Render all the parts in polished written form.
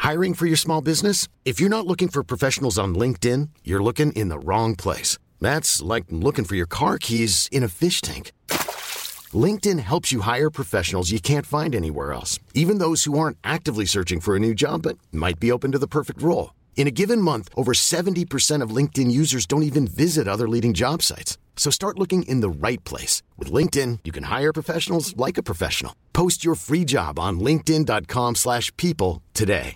Hiring for your small business? If you're not looking for professionals on LinkedIn, you're looking in the wrong place. That's like looking for your car keys in a fish tank. LinkedIn helps you hire professionals you can't find anywhere else, even those who aren't actively searching for a new job but might be open to the perfect role. In a given month, over 70% of LinkedIn users don't even visit other leading job sites. So start looking in the right place. With LinkedIn, you can hire professionals like a professional. Post your free job on linkedin.com/people today.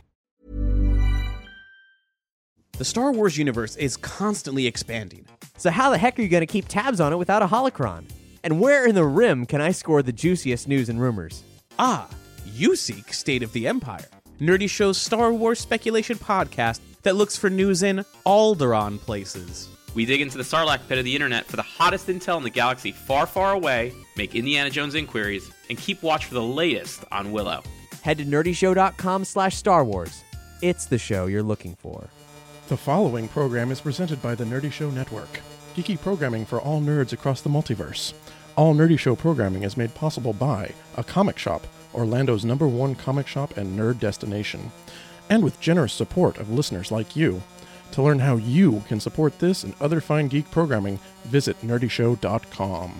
The Star Wars universe is constantly expanding. So how the heck are you going to keep tabs on it without a holocron? And where in the rim can I score the juiciest news and rumors? You seek State of the Empire, Nerdy Show's Star Wars speculation podcast that looks for news in Alderaan places. We dig into the Sarlacc pit of the internet for the hottest intel in the galaxy far, far away, make Indiana Jones inquiries, and keep watch for the latest on Willow. Head to nerdyshow.com/Star Wars. It's the show you're looking for. The following program is presented by the Nerdy Show Network, geeky programming for all nerds across the multiverse. All Nerdy Show programming is made possible by A Comic Shop, Orlando's #1 comic shop and nerd destination, and with generous support of listeners like you. To learn how you can support this and other fine geek programming, visit nerdyshow.com.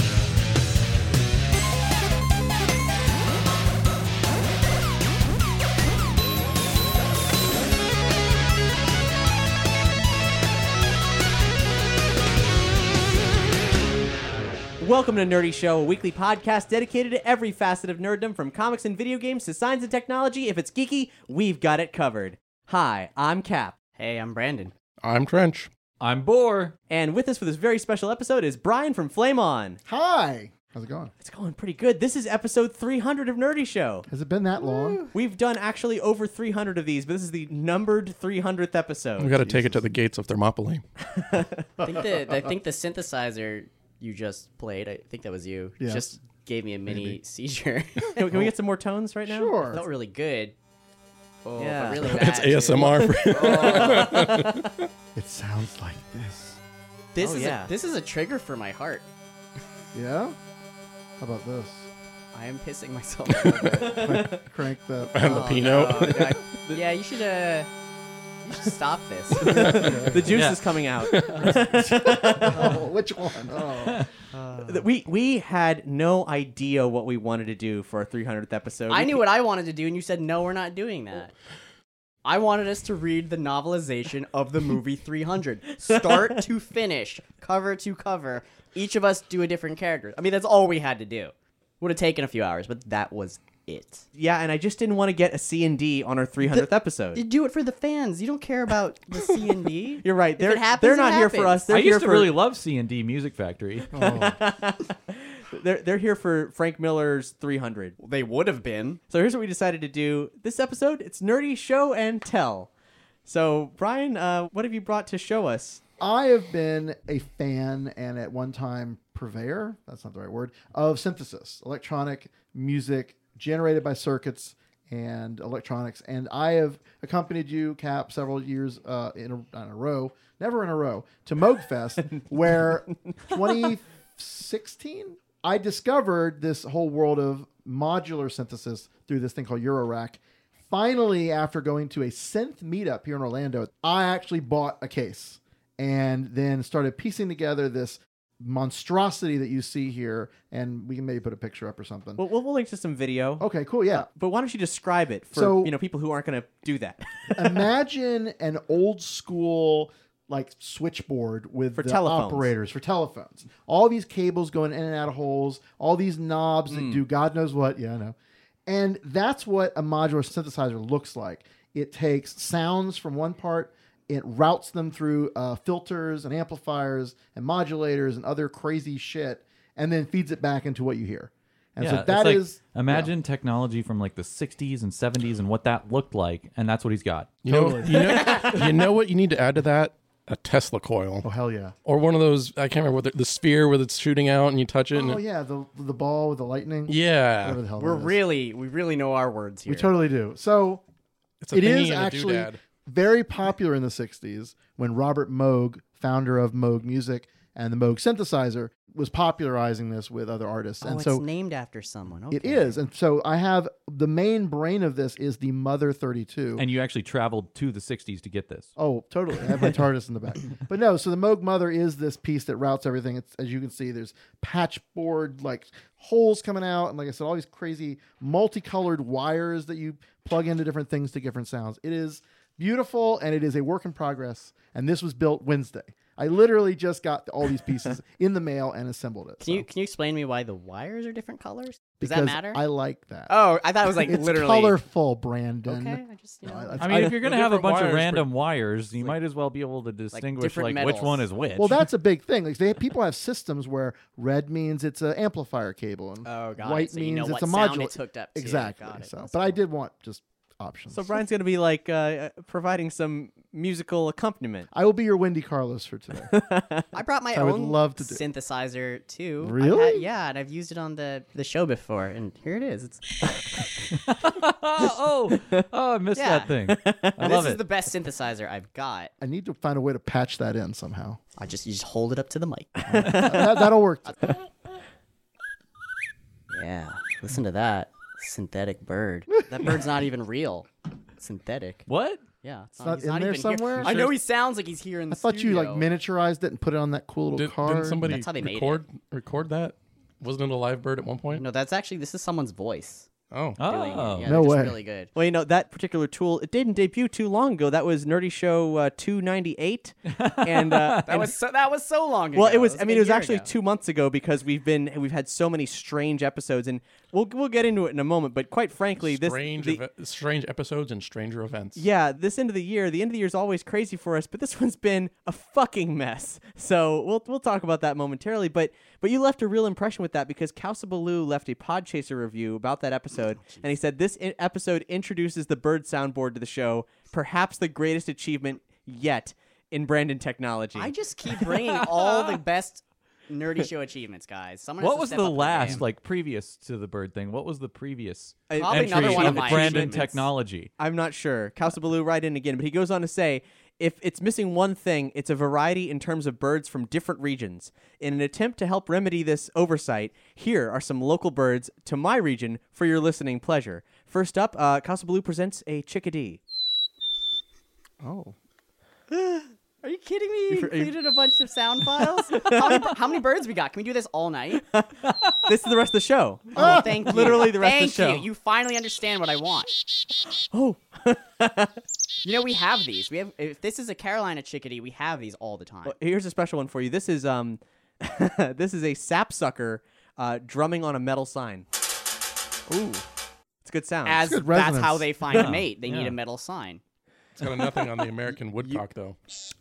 Welcome to Nerdy Show, a weekly podcast dedicated to every facet of nerddom, from comics and video games to science and technology. If it's geeky, we've got it covered. Hi, I'm Cap. Hey, I'm Brandon. I'm Trench. I'm Boar. And with us for this very special episode is Brian from Flame On. Hi. How's it going? It's going pretty good. This is episode 300 of Nerdy Show. Has it been that long? We've done actually over 300 of these, but this is the numbered 300th episode. We got to take it to the gates of Thermopylae. I think the synthesizer you just played, I think that was you, Yes. just gave me a mini seizure. Can we get some more tones right now? Sure. It felt really good. Oh, Yeah. but really bad. It's ASMR. It sounds like this. This Oh, is yeah. this is a trigger for my heart. Yeah? How about this? I am pissing myself. A little bit. Crank the... And the Pinot. No, yeah, you should stop this. The juice is coming out. Oh, which one? Oh. We had no idea what we wanted to do for our 300th episode. I knew what I wanted to do, and you said, no, we're not doing that. I wanted us to read the novelization of the movie 300. Start to finish, cover to cover. Each of us do a different character. I mean, that's all we had to do. Would have taken a few hours, but that was it. Yeah, and I just didn't want to get a C&D on our 300th episode. You do it for the fans. You don't care about the C&D. You're right. If it happens, they're it not here for happens. us. They're I here used to for, really love C&D Music Factory. They're here for Frank Miller's 300. They would have been. So here's what we decided to do. This episode, it's Nerdy Show and Tell. So, Brian, what have you brought to show us? I have been a fan and at one time purveyor, that's not the right word, of synthesis, electronic music generated by circuits and electronics. And I have accompanied you, Cap, several years in a row, never in a row, to Moogfest, where 2016, I discovered this whole world of modular synthesis through this thing called Eurorack. Finally, after going to a synth meetup here in Orlando, I actually bought a case and then started piecing together this monstrosity that you see here, and we can maybe put a picture up or something. Well, we'll link to some video. Okay, cool, yeah. But why don't you describe it for So- people who aren't going to do that? Imagine an old school like switchboard with For the telephones. operators for telephones. All these cables going in and out of holes, all these knobs that do God knows what. Yeah, I know. And that's what a modular synthesizer looks like. It takes sounds from one part, it routes them through filters and amplifiers and modulators and other crazy shit, and then feeds it back into what you hear. And so that is imagine technology from like the 60s and 70s and what that looked like, and that's what he's got. You know what you need to add to that? A Tesla coil. Oh, hell yeah. Or one of those, I can't remember what the sphere where it's shooting out and you touch it. Oh, and yeah, the ball with the lightning. Yeah. Whatever the hell We that is. really know our words here. We totally do. So It's a it thingy is and a actually doodad. very popular in the 60s when Robert Moog, founder of Moog Music And the Moog synthesizer was popularizing this with other artists. Oh, And it's so named after someone. Okay. it is. And so I have the main brain of this is the Mother 32. And you actually traveled to the 60s to get this. Oh, totally. I have my TARDIS in the back. But no, so the Moog Mother is this piece that routes everything. It's, as you can see, there's patchboard like holes coming out. And like I said, all these crazy multicolored wires that you plug into different things to different sounds. It is beautiful and it is a work in progress. And this was built Wednesday. I literally just got all these pieces in the mail and assembled it. Can you explain to me why the wires are different colors? Does that Because matter? I like that. Oh, I thought it was like It's literally colorful, Brandon. Okay, I just I mean, if you're going to have a different bunch of wires random wires, you might as well be able to distinguish different which metals. one is which. Well, that's a big thing. Like people have systems where red means it's an amplifier cable, and Oh, got white it. So you means know it's what a sound module. it's hooked up to. Exactly. Got it. So, That's but I cool. did want just options. So Brian's going to be like providing some musical accompaniment. I will be your Wendy Carlos for today. I brought my I would own love to do. synthesizer too. Really? Yeah, and I've used it on the show before, and here it is. It's I missed Yeah. that thing. I this love is it. the best synthesizer I've got. I need to find a way to patch that in somehow. You just hold it up to the mic. That'll work. Yeah, listen to that synthetic bird. That bird's not even real. Synthetic. What? Yeah, it's not he's in there even here. somewhere? I know he sounds like he's here in the I thought you like studio. miniaturized it and put it on that cool little card. Didn't somebody That's how they made record that? Wasn't it a live bird at one point? No, this is someone's voice. Oh. Doing it. Oh. Yeah, No they're just way. really good. Well, that particular tool, it didn't debut too long ago. That was Nerdy Show 298, and That was so long ago. well, it was. Like I mean, a it was year actually ago. 2 months ago because we've had so many strange episodes, and we'll get into it in a moment. But quite frankly, Strange episodes and stranger events. this end of the year is always crazy for us, but this one's been a fucking mess. So we'll talk about that momentarily. But you left a real impression with that because Kausabaloo left a Podchaser review about that episode, and he said this episode introduces the bird soundboard to the show, perhaps the greatest achievement yet in Brandon technology. I just keep bringing all the best Nerdy Show achievements, guys. Someone has What to was step the up their last, game. like previous to the bird thing? What was the previous Probably entry another one of of my Brandon achievements. Technology? I'm not sure. Kausabaloo right in again, but he goes on to say, if it's missing one thing, it's a variety in terms of birds from different regions. In an attempt to help remedy this oversight, here are some local birds to my region for your listening pleasure. First up, Kausabaloo presents a chickadee. Oh. Are you kidding me? You are you- included a bunch of sound files? how many birds we got? Can we do this all night? This is the rest of the show. Oh, thank you. Literally the rest of the Thank show. you. You finally understand what I want. Oh. You know, we have these. If this is a Carolina chickadee, we have these all the time. Well, here's a special one for you. This is this is a sapsucker drumming on a metal sign. Ooh. It's a good sound. As good that's resonance. how they find a Yeah, mate. They need yeah. a metal sign. It's got nothing on the American woodcock, though.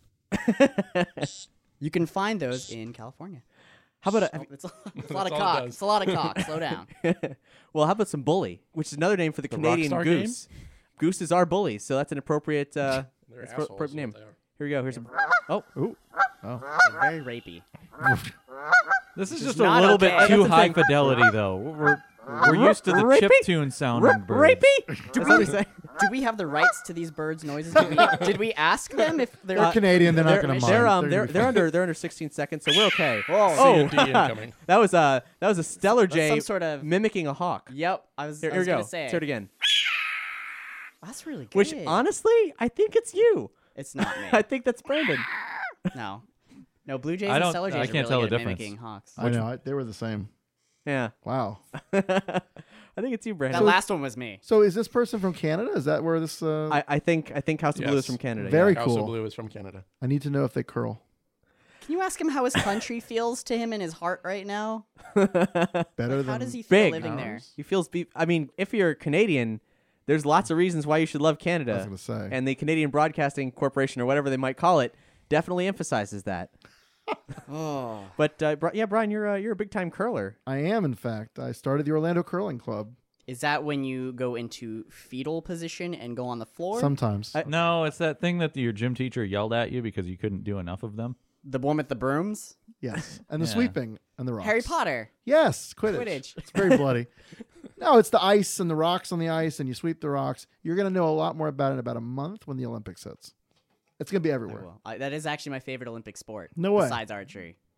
You can find those in California. How about Oh, it's a lot of all it cock. does. It's a lot of cock. Slow down. well, how about some bully, which is another name for the Canadian Rockstar goose. Gooses are bullies, so that's an appropriate They're that's assholes, appropriate is name. what they are. Here we go. Here's some. Oh, They're very rapey. This is just not a little okay. bit too That's the high thing. fidelity, though. We're used to the Rapey? chiptune sounding birds. rapey. That's what they say. Do we have the rights to these birds' noises? Did we ask them if they're They're Canadian. They're not going to mind. They're gonna be fine. they're under 16 seconds, so we're okay. C&D incoming. that was a stellar jay some sort of- mimicking a hawk. Yep, I was Here we go. gonna say. Let's hear it again. That's really good. Which honestly, I think it's you. it's not me. I think that's Brandon. No, Blue Jays I and don't- Stellar Jays I are can't really tell good the at difference. mimicking hawks. I know. They were the same. Yeah, Wow. I think it's you, Brandon. That last one was me. So is this person from Canada? Is that where this... I think House of Blue is Yes. from Canada. Very House cool. of Blue is from Canada. I need to know if they curl. Can you ask him how his country feels to him in his heart right now? Better than... How does he feel Big. living there? He feels. I mean, if you're Canadian, there's lots of reasons why you should love Canada. I was gonna say. And the Canadian Broadcasting Corporation, or whatever they might call it, definitely emphasizes that. Oh, But yeah, Brian, you're a big time curler. I am, in fact. I started the Orlando Curling Club. is that when you go into fetal position and go on the floor? Sometimes. No, it's that thing that your gym teacher yelled at you because you couldn't do enough of them. The one with the brooms? Yes. And the Yeah. sweeping and the rocks. Harry Potter. Yes. Quidditch. Quidditch. It's very bloody. No, it's the ice and the rocks on the ice, and you sweep the rocks. You're going to know a lot more about it in about a month when the Olympics hits. It's going to be everywhere. Well, that is actually my favorite Olympic sport. No way. Besides archery.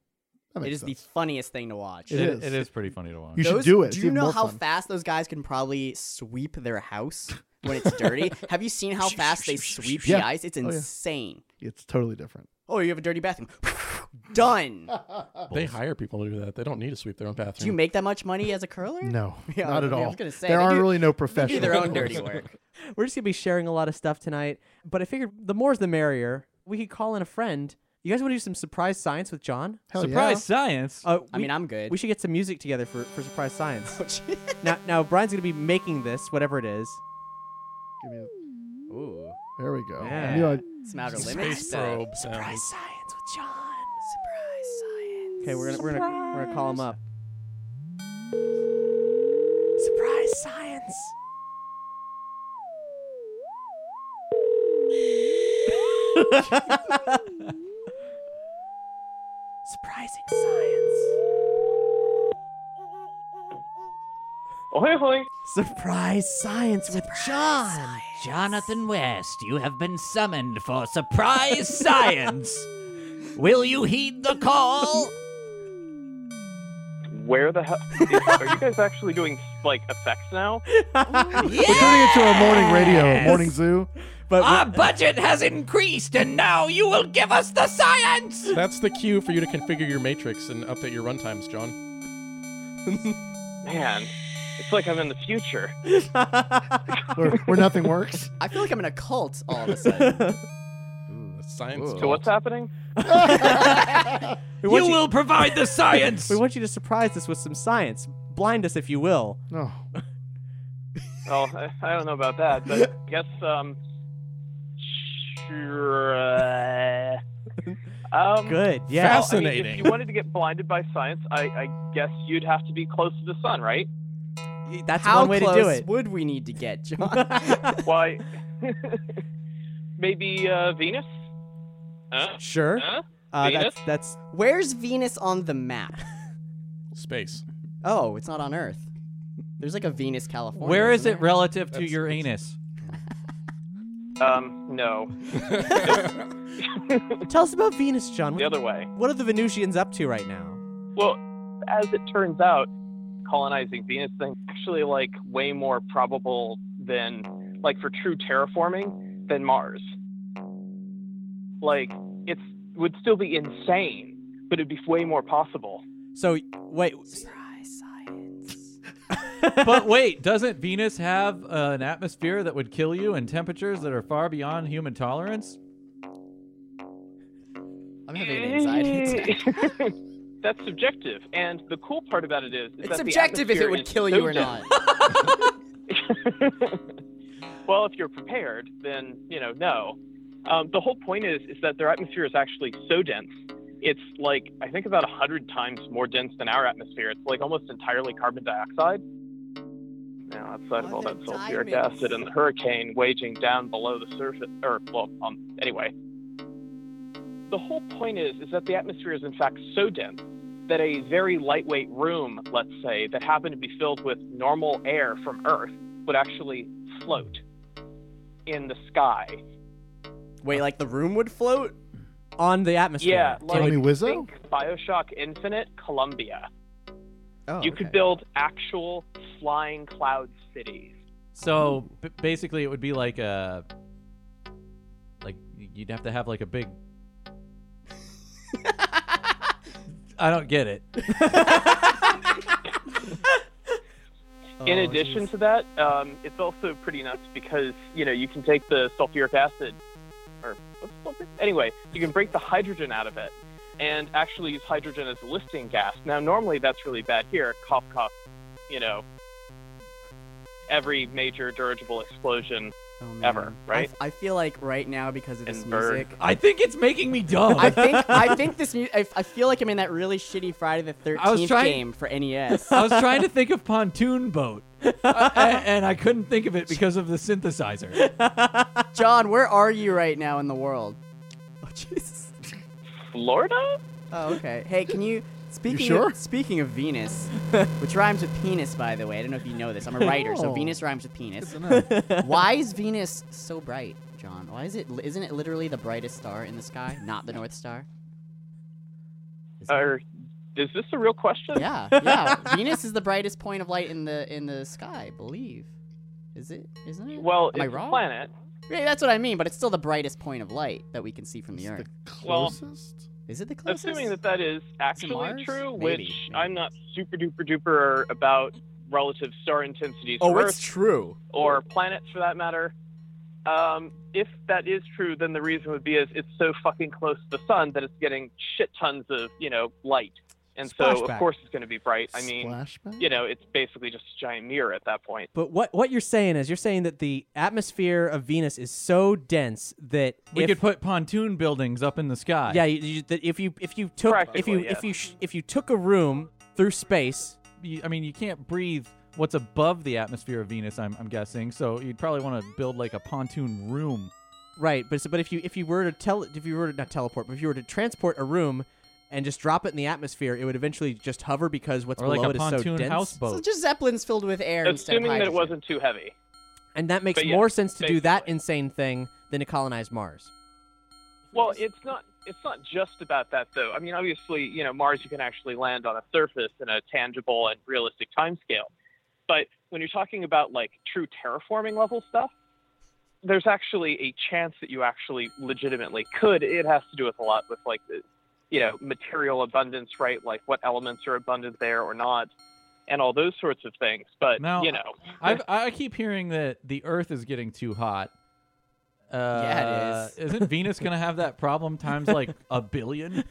That It makes is the sense. funniest thing to watch. It is. It is pretty funny to watch. You should do it. Do It's you even know more how fun. fast those guys can probably sweep their house when it's dirty? Have you seen how fast they sweep the Yeah. ice? It's Oh, yeah. insane. It's totally different. Oh, you have a dirty bathroom. Done. They hire people to do that. They don't need to sweep their own bathroom. Do you make that much money as a curler? No, Yeah, not at I all. was gonna say, there they aren't do- really no They professionals. do their own dirty work. We're just gonna be sharing a lot of stuff tonight, but I figured the more's the merrier. We could call in a friend. You guys want to do some surprise science with John? Hell Surprise science. I mean, I'm good. We should get some music together for surprise science. Oh, now Brian's gonna be making this, whatever it is. Give me a- Ooh. there we go. Yeah. I knew Some outer Space limits. probe sounds. Surprise science with John. Surprise science. Okay, we're gonna call him up. Surprise science. Surprising science. Ahoy, ahoy. Surprise science with John. Jonathan West, you have been summoned for surprise science. Will you heed the call? Where the hell? Are you guys actually doing, like, effects now? We're turning it to a morning radio, a morning zoo. But Our budget has increased, and now you will give us the science. That's the cue for you to configure your matrix and update your runtimes, John. Man, it's like I'm in the future. Where nothing works. I feel like I'm in a cult all of a sudden. The science. So what's happening? You will provide the science. we want you to surprise us with some science. Blind us, if you will. No. Well, I don't know about that, but I guess, sure. Good. Yeah. Well, I mean, Fascinating. if you wanted to get blinded by science, I guess you'd have to be close to the sun, right? That's How one way close to do it. would we need to get, John? Why? Maybe Venus? Huh? Sure. Huh? That's Venus? Where's Venus on the map? Space. Oh, it's not on Earth. There's like a Venus, California. Where is isn't it there? relative to That's- your anus? No. Tell us about Venus, John. The other way. What are the Venusians up to right now? Well, as it turns out, colonizing Venus thing actually like way more probable than like for true terraforming than Mars. Like it would still be insane, but it'd be way more possible. So wait, Surprise science. But wait, doesn't Venus have an atmosphere that would kill you and temperatures that are far beyond human tolerance? I'm having an anxiety attack. That's subjective, and the cool part about it is It's that subjective the if it would atmosphere kill is you so or not. Well, if you're prepared, then no. The whole point is that their atmosphere is actually so dense. It's like I think about 100 times more dense than our atmosphere. It's like almost entirely carbon dioxide. Now, outside of all that sulfuric acid and the hurricane waging down below the surface, anyway. The whole point is that the atmosphere is in fact so dense that a very lightweight room, let's say, that happened to be filled with normal air from Earth would actually float in the sky. Wait, like the room would float? on the atmosphere. Yeah, like Tommy Wiseau? think BioShock Infinite, Columbia. Oh, You could build actual flying cloud cities. So basically, it would be like you'd have to have like a big. I don't get it. In addition to that, it's also pretty nuts because, you can take the sulfuric acid, or what's sulfuric? Anyway, you can break the hydrogen out of it and actually use hydrogen as a lifting gas. Now, normally that's really bad here. Cough, cough, every major dirigible explosion ever, right? I feel like right now, because of this And bird. music, I think it's making me dumb. I think this music. I feel like I'm in that really shitty Friday the 13th game for NES. I was trying to think of pontoon boat, and I couldn't think of it because of the synthesizer. John, where are you right now in the world? Oh, Jesus. Florida? Oh, okay. Hey, can you... Speaking of Venus, which rhymes with penis, by the way. I don't know if you know this. I'm a writer, so Oh. Venus rhymes with penis. Why is Venus so bright, John? Why is it? Isn't it literally the brightest star in the sky, not the North Star? Or Is this a real question? Yeah. Venus is the brightest point of light in the sky, I believe. Isn't it? Well, Am I it's wrong? a planet. Yeah, that's what I mean, but it's still the brightest point of light that we can see from the Earth. Well, Closest? Is it the closest? assuming that is actually Mars? true, Maybe, which maybe. I'm not super duper duper about relative star intensities Oh, for it's Earth true. or planets for that matter. If that is true, then the reason would be is it's so fucking close to the sun that it's getting shit tons of, light. And so, Splashback. of course, it's going to be bright. I mean, Splashback? it's basically just a giant mirror at that point. But what you're saying is that the atmosphere of Venus is so dense that We could put pontoon buildings up in the sky. that if you took Practically, if you took a room through space. You can't breathe what's above the atmosphere of Venus, I'm guessing. So you'd probably want to build like a pontoon room. Right, but if you were to not teleport, but if you were to transport a room and just drop it in the atmosphere, it would eventually just hover because what's Or below like a it is so pontoon dense. houseboat. So just zeppelins filled with air instead of Assuming that it hydrogen. wasn't too heavy. And that makes But yeah, more sense to do that basically. insane thing than to colonize Mars. Well, it's not just about that, though. I mean, obviously, Mars, you can actually land on a surface in a tangible and realistic timescale. But when you're talking about, like, true terraforming level stuff, there's actually a chance that you actually legitimately could. It has to do with a lot with, like, the, material abundance, right? Like, what elements are abundant there or not, and all those sorts of things. But, Now, I keep hearing that the Earth is getting too hot. Yeah, it is. Isn't Venus going to have that problem times like a billion?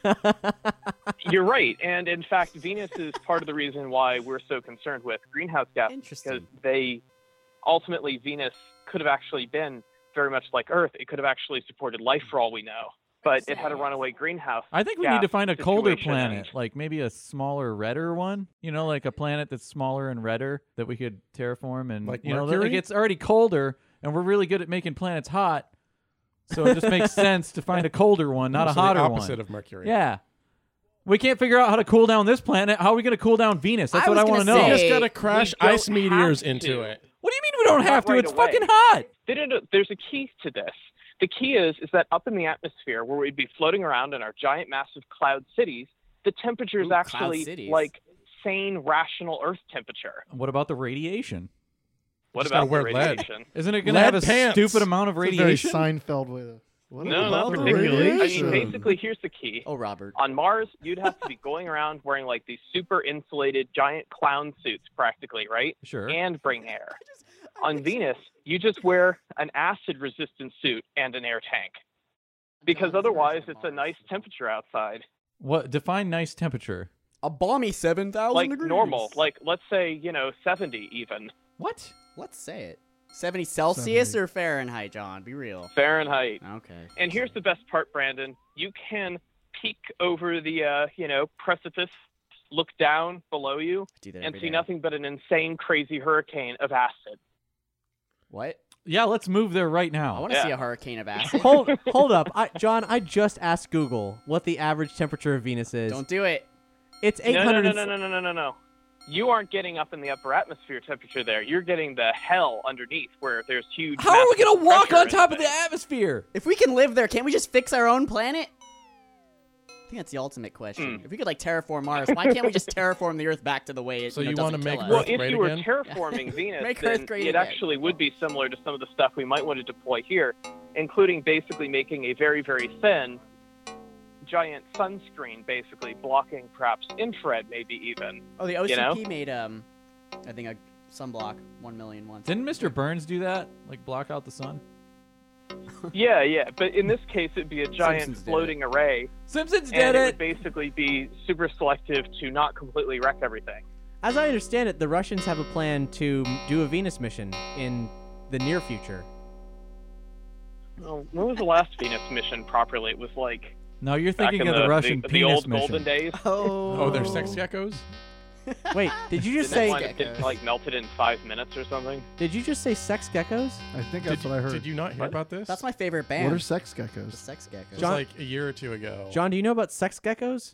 You're right. And in fact, Venus is part of the reason why we're so concerned with greenhouse gases. Interesting. Because ultimately, Venus could have actually been very much like Earth. It could have actually supported life for all we know. But it had a runaway greenhouse. I think we gas need to find a colder situation, planet, and- like maybe a smaller, redder one. Like a planet that's smaller and redder that we could terraform. And, Like that Mercury? it gets already colder, and we're really good at making planets hot. So it just makes sense to find a colder one, not a So hotter the one. opposite of Mercury. Yeah. We can't figure out how to cool down this planet. How are we going to cool down Venus? That's I what I was want to gonna know. You say- just gotta crash We don't ice meteors have into to. it. What do you mean we don't have to? Right It's away. fucking hot. There's a key to this. The key is that up in the atmosphere, where we'd be floating around in our giant, massive cloud cities, the temperature is Ooh, cloud actually cities. like sane, rational Earth temperature. What about the radiation? What Just about gotta wear the lead. radiation? Isn't it going to Lead have a pants. stupid amount of It's a very radiation? Seinfeld way to. What No, about not the particularly. I radiation? mean, basically, here's the key. Oh, Robert. On Mars, you'd have to be going around wearing like these super insulated giant clown suits, practically, right? Sure. And bring air. On Venus, you just wear an acid-resistant suit and an air tank, because otherwise, it's a nice temperature outside, What define nice temperature? A balmy 7,000 like degrees. normal, like let's say 70 even What? Let's say it. 70 Celsius 70. or Fahrenheit, John? Be real. Fahrenheit. Okay. And here's the best part, Brandon. You can peek over the precipice, look down below you, Do that and every see day. nothing but an insane, crazy hurricane of acid. What? Yeah, let's move there right I now. want to Yeah. see a hurricane of acid. Hold up, John. I just asked Google what the average temperature of Venus is. Don't do it. It's No, 800. no. You aren't getting up in the upper atmosphere temperature there. You're getting the hell underneath where there's huge. How are we massive going to walk pressure on and top of the things. atmosphere? If we can live there, can't we just fix our own planet? I think that's the ultimate question. If we could terraform Mars, why can't we just terraform the Earth back to the way it So you doesn't wanna kill make us? Well, Earth if great you were again? terraforming Venus, Make then Earth great it again. actually would be similar to some of the stuff we might want to deploy here, including basically making a very, very thin, giant sunscreen, basically blocking perhaps infrared, maybe even. Oh, the OCP know? made I think a sunblock 1 million once. Didn't Mr. Burns do that? Like block out the sun? Yeah, but in this case, it'd be a giant Simpsons did floating array, Simpsons and did it would it. basically be super selective to not completely wreck everything. As I understand it, the Russians have a plan to do a Venus mission in the near future. Well, when was the last Venus mission properly? It was like No, you're back thinking in of the Russian the penis old mission. golden days. Oh, they're sex geckos? Wait, did you just Didn't say? that one get like melted in 5 minutes or something? Did you just say sex geckos? I think that's what I heard. Did you not hear about this? That's my favorite band. What are sex The geckos? Sex It Geckos. was John- like a year or two ago. John, do you know about sex geckos?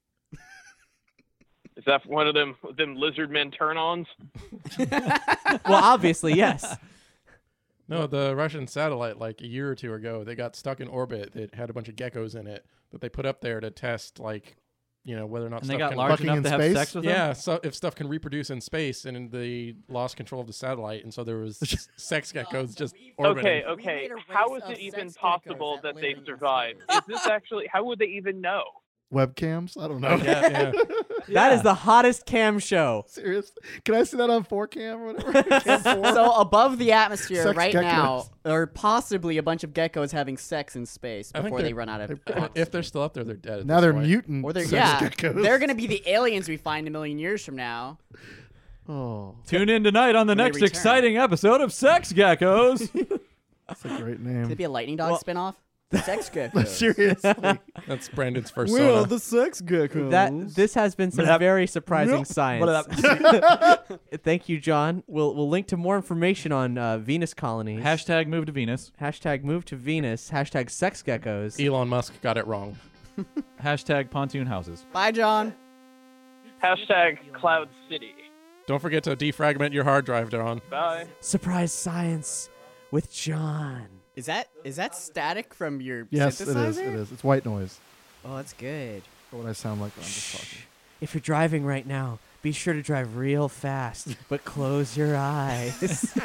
Is that one of them lizard men turn-ons? Well, obviously, yes. No, the Russian satellite, like a year or two ago, they got stuck in orbit that had a bunch of geckos in it that they put up there to test, like, whether or not And stuff they got can large Fucking enough in to have space? sex with them? Yeah, so if stuff can reproduce in space, and they lost control of the satellite, and so there was sex geckos just orbiting. Okay. made a How race is of it even sex geckos possible that that they live in survived? Is this actually? How would they even know? Webcams? I don't know. Yeah. That is the hottest cam show. Serious? Can I see that on 4cam or whatever? Cam 4? So above the atmosphere Sex right geckos. now are possibly a bunch of geckos having sex in space I think before they they're- run out of If they're still up there, they're dead. at Now this they're point. mutant. or they're sex geckos. they're going to be the aliens we find a million years from now. Oh, Tune in tonight on the When they next return. exciting episode of Sex Geckos. that's a great Could it name. be a lightning dog spinoff? Sex geckos. Seriously. That's Brandon's first soda. sex geckos. This has been some very surprising science. Thank you, John. We'll link to more information on Venus colonies. Hashtag move to Venus. Hashtag move to Venus. Hashtag sex geckos. Elon Musk got it wrong. Hashtag pontoon houses. Bye, John. Hashtag Cloud City. Don't forget to defragment your hard drive, Dawn. Bye. Surprise science with John. Is that static from your Yes, it synthesizer? is. It is. It's white noise. Oh, that's good. Or what I sound like when I'm just talking. If you're driving right now, be sure to drive real fast, but close your eyes.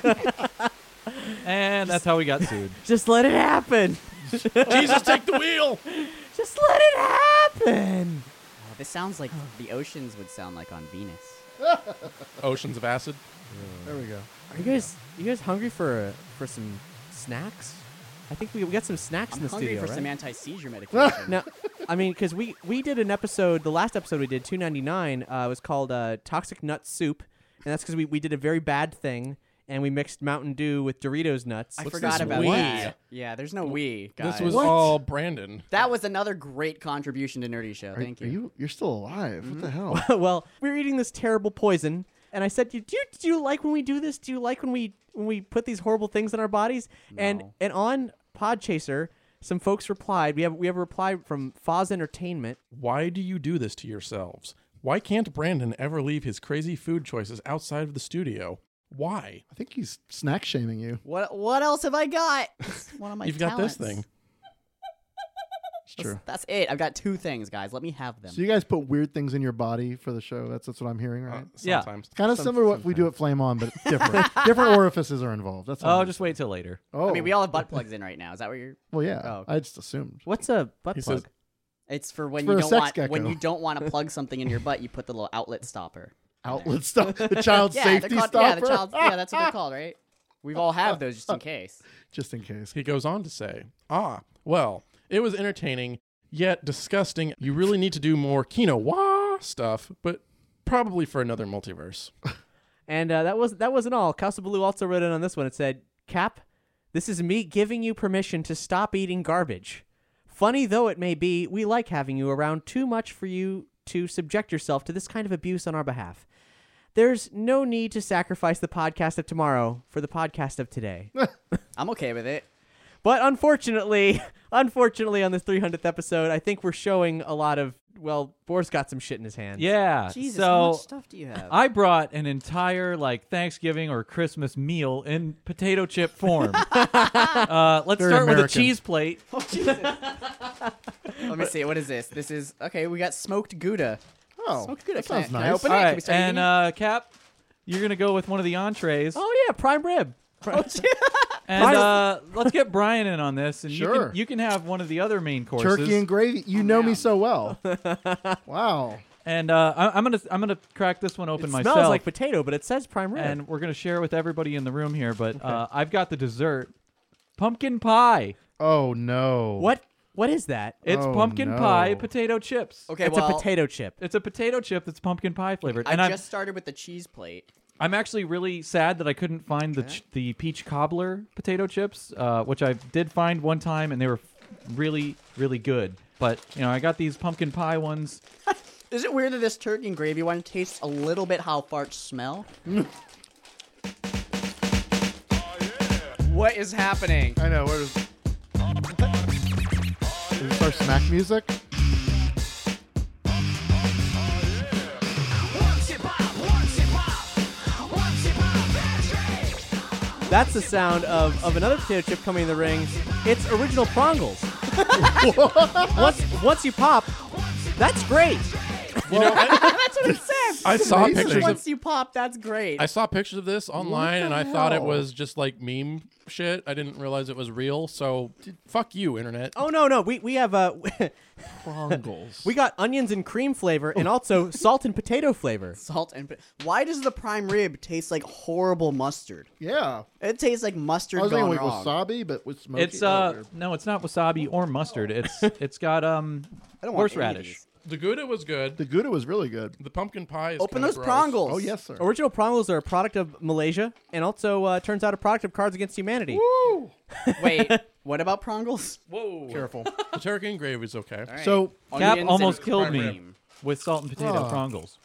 And that's how we got sued. Just let it happen. Jesus, take the wheel! Just let it happen. Oh, this sounds like the oceans would sound like on Venus. Oceans of acid. There we go. Are you guys hungry for some snacks? I think we got some snacks I'm in the hungry studio, for right? some anti-seizure medication. No, I mean, because we did an episode, the last episode we did, 299, was called Toxic Nut Soup, and that's because we did a very bad thing, and we mixed Mountain Dew with Doritos nuts. I What's forgot this about we? that. Yeah, there's no we, guys. This was all Brandon. That was another great contribution to Nerdy Show. Thank Are you. you're still alive. What the hell? Well, we were eating this terrible poison, and I said, do you like when we do this? Do you like when we put these horrible things in our bodies? No. And on Podchaser, some folks replied. We have a reply from Foz Entertainment. Why do you do this to yourselves? Why can't Brandon ever leave his crazy food choices outside of the studio? Why? I think he's snack shaming you. What else have I got? It's one of my You've got this talents. thing. It's true. That's it. I've got two things, guys. Let me have them. So you guys put weird things in your body for the show. That's what I'm hearing, right? Yeah. Sometimes. Kind of similar to what we do at Flame On, but it's different. Different orifices are involved. That's all. Oh, just wait till later. Oh, I mean, we all have butt plugs in right now. Is that what you're? Well, yeah. Oh, okay. I just assumed. What's a butt He plug? says- It's for when For you a don't sex want gecko. when you don't want to plug something in your butt. You put the little outlet stopper. Outlet stuff. The child Yeah, safety they're called, stopper. yeah, the child. Yeah, that's what they're called, right? We've all have those just in case. Just in case. He goes on to say, well, it was entertaining, yet disgusting. You really need to do more quinoa stuff, but probably for another multiverse. And that wasn't all. Baloo also wrote in on this one. It said, Cap, this is me giving you permission to stop eating garbage. Funny though it may be, we like having you around too much for you to subject yourself to this kind of abuse on our behalf. There's no need to sacrifice the podcast of tomorrow for the podcast of today. I'm okay with it. But unfortunately on this 300th episode, I think we're showing a lot of, well, Boar's got some shit in his hand. Yeah. Jesus, how so much stuff do you have? I brought an entire Thanksgiving or Christmas meal in potato chip form. Let's Very start with a American. cheese plate. Let me see. What is this? This is okay. We got smoked Gouda. Oh, Smoked Gouda. that sounds Can I nice. open All it? Can right, we start eating it? and Cap, you're gonna go with one of the entrees. Oh yeah, prime rib. And let's get Brian in on this, and Sure. you can have one of the other main courses. Turkey and gravy. You know me so well. Wow. And I'm gonna crack this one open It myself. smells like potato, but it says prime rib. and we're gonna share with everybody in the room here. But I've got the dessert, pumpkin pie. Oh no. What is that? It's Oh, pumpkin no. pie potato chips. Okay, It's well, a potato chip. It's a potato chip that's pumpkin pie flavored. And I just started with the cheese plate. I'm actually really sad that I couldn't find the peach cobbler potato chips, which I did find one time, and they were really, really good. But I got these pumpkin pie ones. Is it weird that this turkey and gravy one tastes a little bit how farts smell? What is happening? I know. Where is this our smack music? That's the sound of another potato chip coming in the ring. It's original Prongles. once you pop, that's great. You know, That's what it says. I saw amazing. pictures of Once you pop, that's great. I saw pictures of this online, and I thought it hell? was just like meme shit. I didn't realize it was real. So fuck you, internet. Oh no, we have Prongles. we got onions and cream flavor and also salt and potato flavor. Salt and why does the prime rib taste like horrible mustard? Yeah. It tastes like mustard I was gone thinking like wrong. wasabi, but with smoky. It's no, it's not wasabi or mustard. It's got I don't want any of horseradish. these. The Gouda was good. The Gouda was really good. The pumpkin pie is Open kinda those gross. prongles. Oh, yes, sir. Original Prongles are a product of Malaysia and also turns out a product of Cards Against Humanity. Woo! Wait, what about prongles? Whoa! Careful. The turkey and gravy is okay. All right. So, Cap Onions almost and killed me cream. with salt and potato Oh. prongles.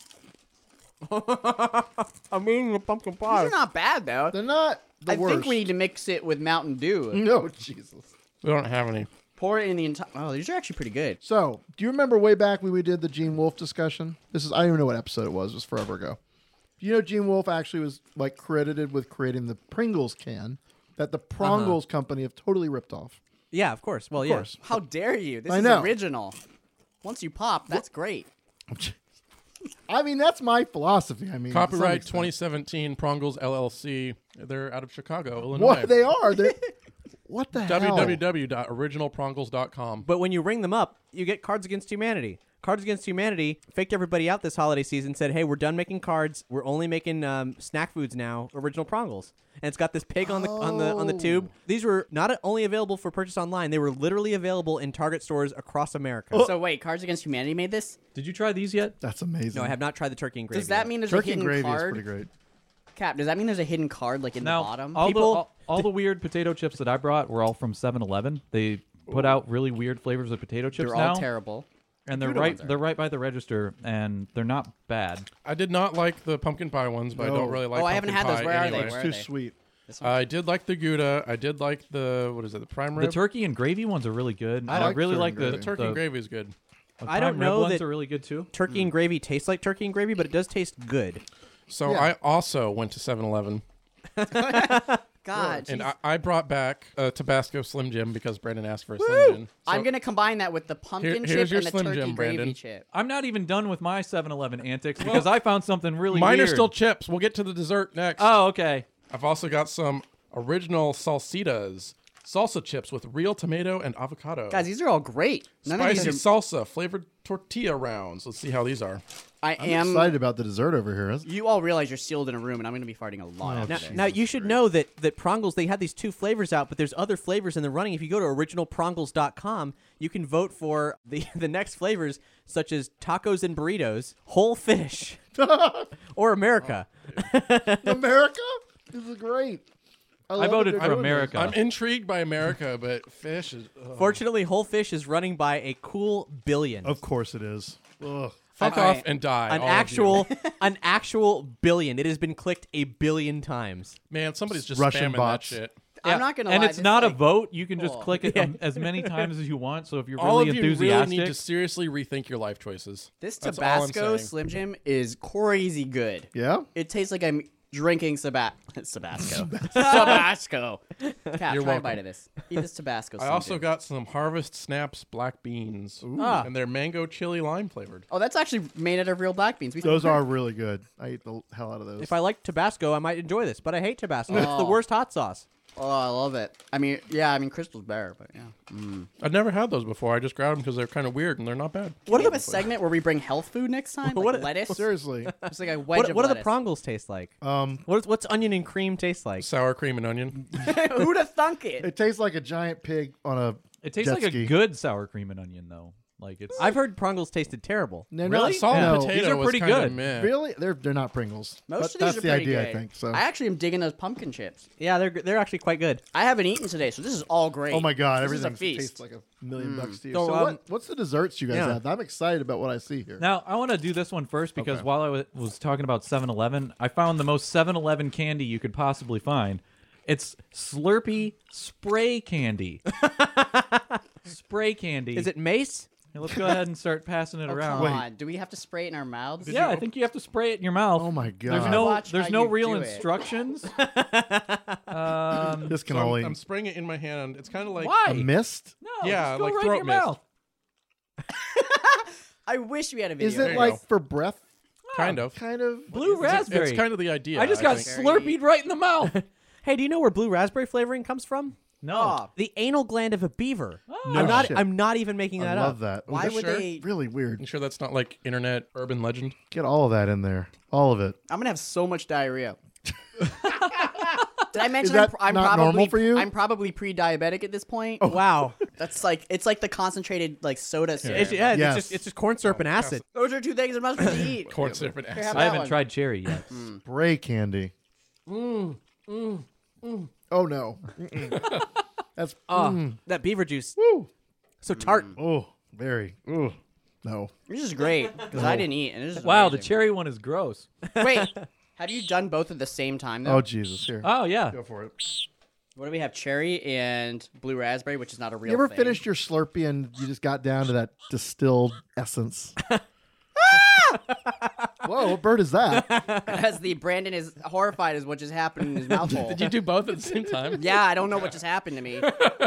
I'm eating the pumpkin These pie. are not bad though. they're not the I worst. think we need to mix it with Mountain Dew. No, Jesus. We don't have any. Pour it in the entire. Oh, these are actually pretty good. So, do you remember way back when we did the Gene Wolfe discussion? I don't even know what episode it was. It was forever ago. You know, Gene Wolfe actually was like credited with creating the Pringles can that the Prongles company have totally ripped off. Yeah, of course. Well, Of yeah. course. How dare you? This I is know. original. Once you pop, that's great. I mean, that's my philosophy. I mean, to some Copyright extent. 2017 Prongles LLC. They're out of Chicago, Illinois. What they are? They're, what the hell? www.originalprongles.com. But when you ring them up, you get Cards Against Humanity. Cards Against Humanity faked everybody out this holiday season, said, hey, we're done making cards. We're only making snack foods now, Original Prongles. And it's got this pig on the tube. These were not only available for purchase online, they were literally available in Target stores across America. So wait, Cards Against Humanity made this? Did you try these yet? That's amazing. No, I have not tried the turkey and gravy. Does that yet. mean there's Turkey a and hidden gravy is card? pretty great. Cap, does that mean there's a hidden card like in Now, the bottom? all the weird potato chips that I brought were all from 7-Eleven. They put out really weird flavors of potato chips They're now, all terrible. and they're Gouda right. ones are. They're right by the register, and they're not bad. I did not like the pumpkin pie ones, but I No. don't really like Oh, I haven't pumpkin had those. pie Where are they? anyway. Where Too are they? sweet. This one? I did like the Gouda. I did like the, what is it, the prime rib? The turkey and gravy ones are really good. I And I like really turkey like and the gravy. the turkey and gravy is good. the I don't prime rib know ones that- are really good too. Turkey and gravy tastes like turkey and gravy, but it does taste good. So Yeah. I also went to 7-Eleven, God, and jeez. I brought back a Tabasco Slim Jim because Brandon asked for a Slim Jim. I'm So gonna combine that with the pumpkin here's chip your and the Slim turkey Jim, gravy Brandon. chip. I'm not even done with my 7-Eleven antics because I found something really Mine weird. are still chips. We'll get to the dessert next. Oh, okay. I've also got some original salsitas, salsa chips with real tomato and avocado. Guys, these are all great. None of Spicy these are. salsa flavored tortilla rounds. Let's see how these are. I I'm am. excited about the dessert over here. You all realize you're sealed in a room, and I'm gonna be farting a lot. after Now, this. now you should know that Prongles, they had these two flavors out, but there's other flavors in the running. If you go to originalprongles.com, you can vote for the next flavors, such as tacos and burritos, whole fish, or America. America? This is great. I love voted that for they're doing America. I'm intrigued by America, but fish is. ugh. Fortunately, whole fish is running by a cool billion. this. Of course it is. Ugh. Fuck All off right. and die. An all of you. actual, an actual billion. It has been clicked a billion times. Man, somebody's just Russian spamming bots. that shit. I'm not gonna and lie. it's this, not a like, vote. You can just Oh. click it as many times as you want. So if you're All really of you really enthusiastic, need to seriously rethink your life choices. This That's all I'm Tabasco saying. Slim Jim is crazy good. Yeah? It tastes like I'm drinking Tabasco. Tabasco. Cap, You're try a welcome. bite of this. Eat this Tabasco. I Slim also Jim. got some Harvest Snaps black beans, Ah. and they're mango chili lime flavored. Oh, that's actually made out of real black beans. Those are really good. I eat the hell out of those. If I like Tabasco, I might enjoy this, but I hate Tabasco. It's the Oh. worst hot sauce. Oh, I love it. I mean, Crystal's better, but yeah. I've never had those before. I just grabbed them because they're kind of weird and they're not bad. What are the segment where we bring health food next time? Like What- lettuce? Seriously. Just like a wedge What, of what do the lettuce. Prongles taste like? Um, What's onion and cream taste like? Sour cream and onion. Who'd have thunk it? it tastes like a giant pig on a it tastes jet like ski. a good sour cream and onion, though. Like it's. I've heard Prongles tasted terrible. No, Really? Salt No. and potato These are was pretty kinda good. meh. Really? They're not Pringles. Most But of these that's are the pretty idea, good. I think. So. I actually am digging those pumpkin chips. Yeah, they're actually quite good. I haven't eaten today, so this is all great. Oh my god, This is a everything feast. tastes like a million bucks to you. So, So, what's the desserts you guys yeah. have? I'm excited about what I see here. Now, I want to do this one first because Okay. while I was talking about 7-Eleven, I found the most 7-Eleven candy you could possibly find. It's Slurpee spray candy. Spray candy. Is it mace? Here, let's go ahead and start passing it Oh, around. come on. Do we have to spray it in our mouths? Yeah, I think you have to spray it in your mouth. Oh my god. There's no, Watch there's how no you real do it. instructions. This So can only I'm spraying it in my hand. It's kind of like Why? a mist. No, Yeah, just go like right throat in your mist. mouth. I wish we had a video. Is There it you like go. for breath? Kind of. Kind of. Blue raspberry. It's kind of the idea. I just got think. slurpeed right in the mouth. Hey, do you know where blue raspberry flavoring comes from? No. The anal gland of a beaver. No shit. I'm not even making I that love up. that. Why That's would they? really weird? You sure that's not like internet urban legend? Get all of that in there. All of it. I'm gonna have so much diarrhea. Did I mention that I'm not probably normal for you? I'm probably pre-diabetic at this point. Wow. That's like it's like the concentrated like soda syrup. Yes. It's just corn syrup and acid. Those are two things I'm not supposed to eat. Corn syrup and Here, acid. have I that haven't one. tried cherry yet. Spray candy. Oh no. That's That beaver juice. woo. So tart. Oh, very. Oh no. This is great because I didn't eat. And this is Wow, the amazing. cherry one is gross. Wait, have you done both at the same time though? Oh Jesus. Here. Oh yeah. Go for it. What do we have? Cherry and blue raspberry, which is not a real. You ever thing. finished your Slurpee and you just got down to that distilled essence? Whoa, what bird is that? Because the Brandon is horrified as what just happened in his mouth hole. Did you do both at the same time? Yeah, I don't know what just happened to me.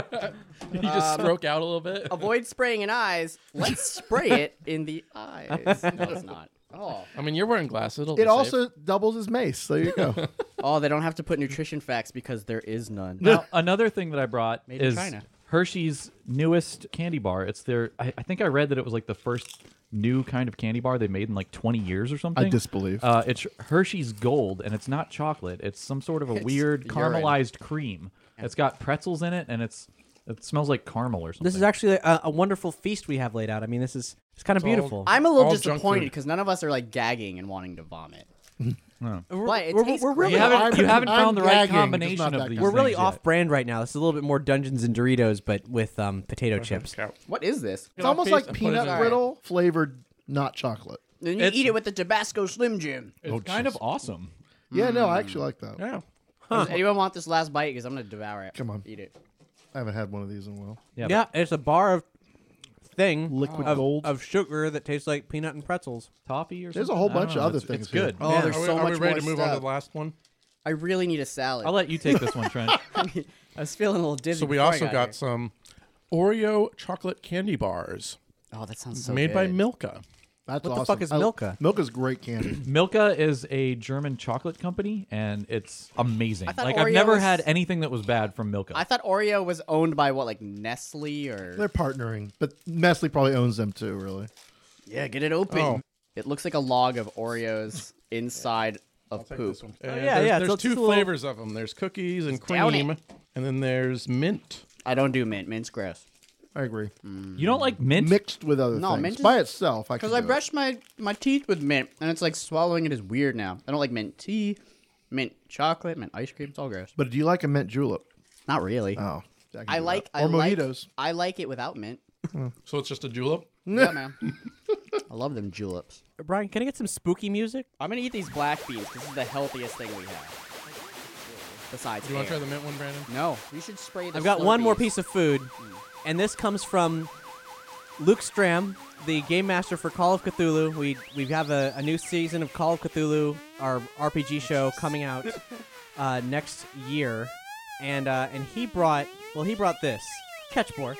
You just stroke out a little bit. Avoid spraying in eyes. Let's spray it in the eyes. No, it's not. Oh. I mean, you're wearing glasses. It'll be It safe. also doubles as mace. There you go. Oh, they don't have to put nutrition facts because there is none. Now, another thing that I brought Made in is China. Hershey's newest candy bar. It's their. I think I read that it was like the first new kind of candy bar they made in like 20 years or something. I disbelieve. It's Hershey's Gold, and it's not chocolate. It's some sort of a weird urine. caramelized cream. It's got pretzels in it, and it smells like caramel or something. This is actually a wonderful feast we have laid out. I mean, it's kind of all- beautiful. I'm a little All junk disappointed food. because none of us are like gagging and wanting to vomit. Oh. But it we're tastes really- You great. haven't I'm found the right gagging, combination just not of that these. kind We're really things yet. off-brand right now. This is a little bit more Dungeons and Doritos, but with potato chips. What is this? It's almost like peanut in- brittle flavored, not chocolate. And you eat it with the Tabasco Slim Jim. It's kind of awesome. Yeah, no, I actually like that. Yeah. Does anyone want this last bite? Because I'm going to devour it. Come on. Eat it. I haven't had one of these in a while. Yeah, it's a bar of thing Liquid of, gold. of sugar that tastes like peanut and pretzels. Toffee or something. There's a whole I don't bunch know. of other It's things here. good. Oh, Yeah. there's Are we, so are much we ready more to move on to stuff. the last one? I really need a salad. I'll let you take this one, Trent. I was feeling a little dizzy. So we before I also got here. some Oreo chocolate candy bars Oh, that sounds so made by good. Milka. That's What the awesome. fuck is Milka? Milka's great candy. Milka is a German chocolate company, and it's amazing. I thought Like I've Oreo never was- had anything that was bad from Milka. I thought Oreo was owned by what, like Nestle or? They're partnering, but Nestle probably owns them too, really. Yeah, get it open. Oh. It looks like a log of Oreos inside of poop. yeah, There's so it's two just a little- flavors of them. There's cookies and down cream, it. and then there's mint. I don't do mint. Mint's gross. I agree. You don't like mint? Mixed with other No, things. mint is- By itself, I can Because I do it. brush my teeth with mint, and it's like swallowing it is weird now. I don't like mint tea, mint chocolate, mint ice cream. It's all gross. But do you like a mint julep? Not really. Oh. can I do like that. Or mojitos. I like it without mint. So it's just a julep. Yeah, man. I love them juleps. Brian, can I get some spooky music? I'm gonna eat these black beans. This is the healthiest thing we have. Besides, Do you want to air. try the mint one, Brandon? No, we should spray. The I've got one more Slurpees. piece of food, and this comes from Luke Stram, the game master for Call of Cthulhu. We have a new season of Call of Cthulhu, our RPG show, coming out next year, and he brought this Catchboard.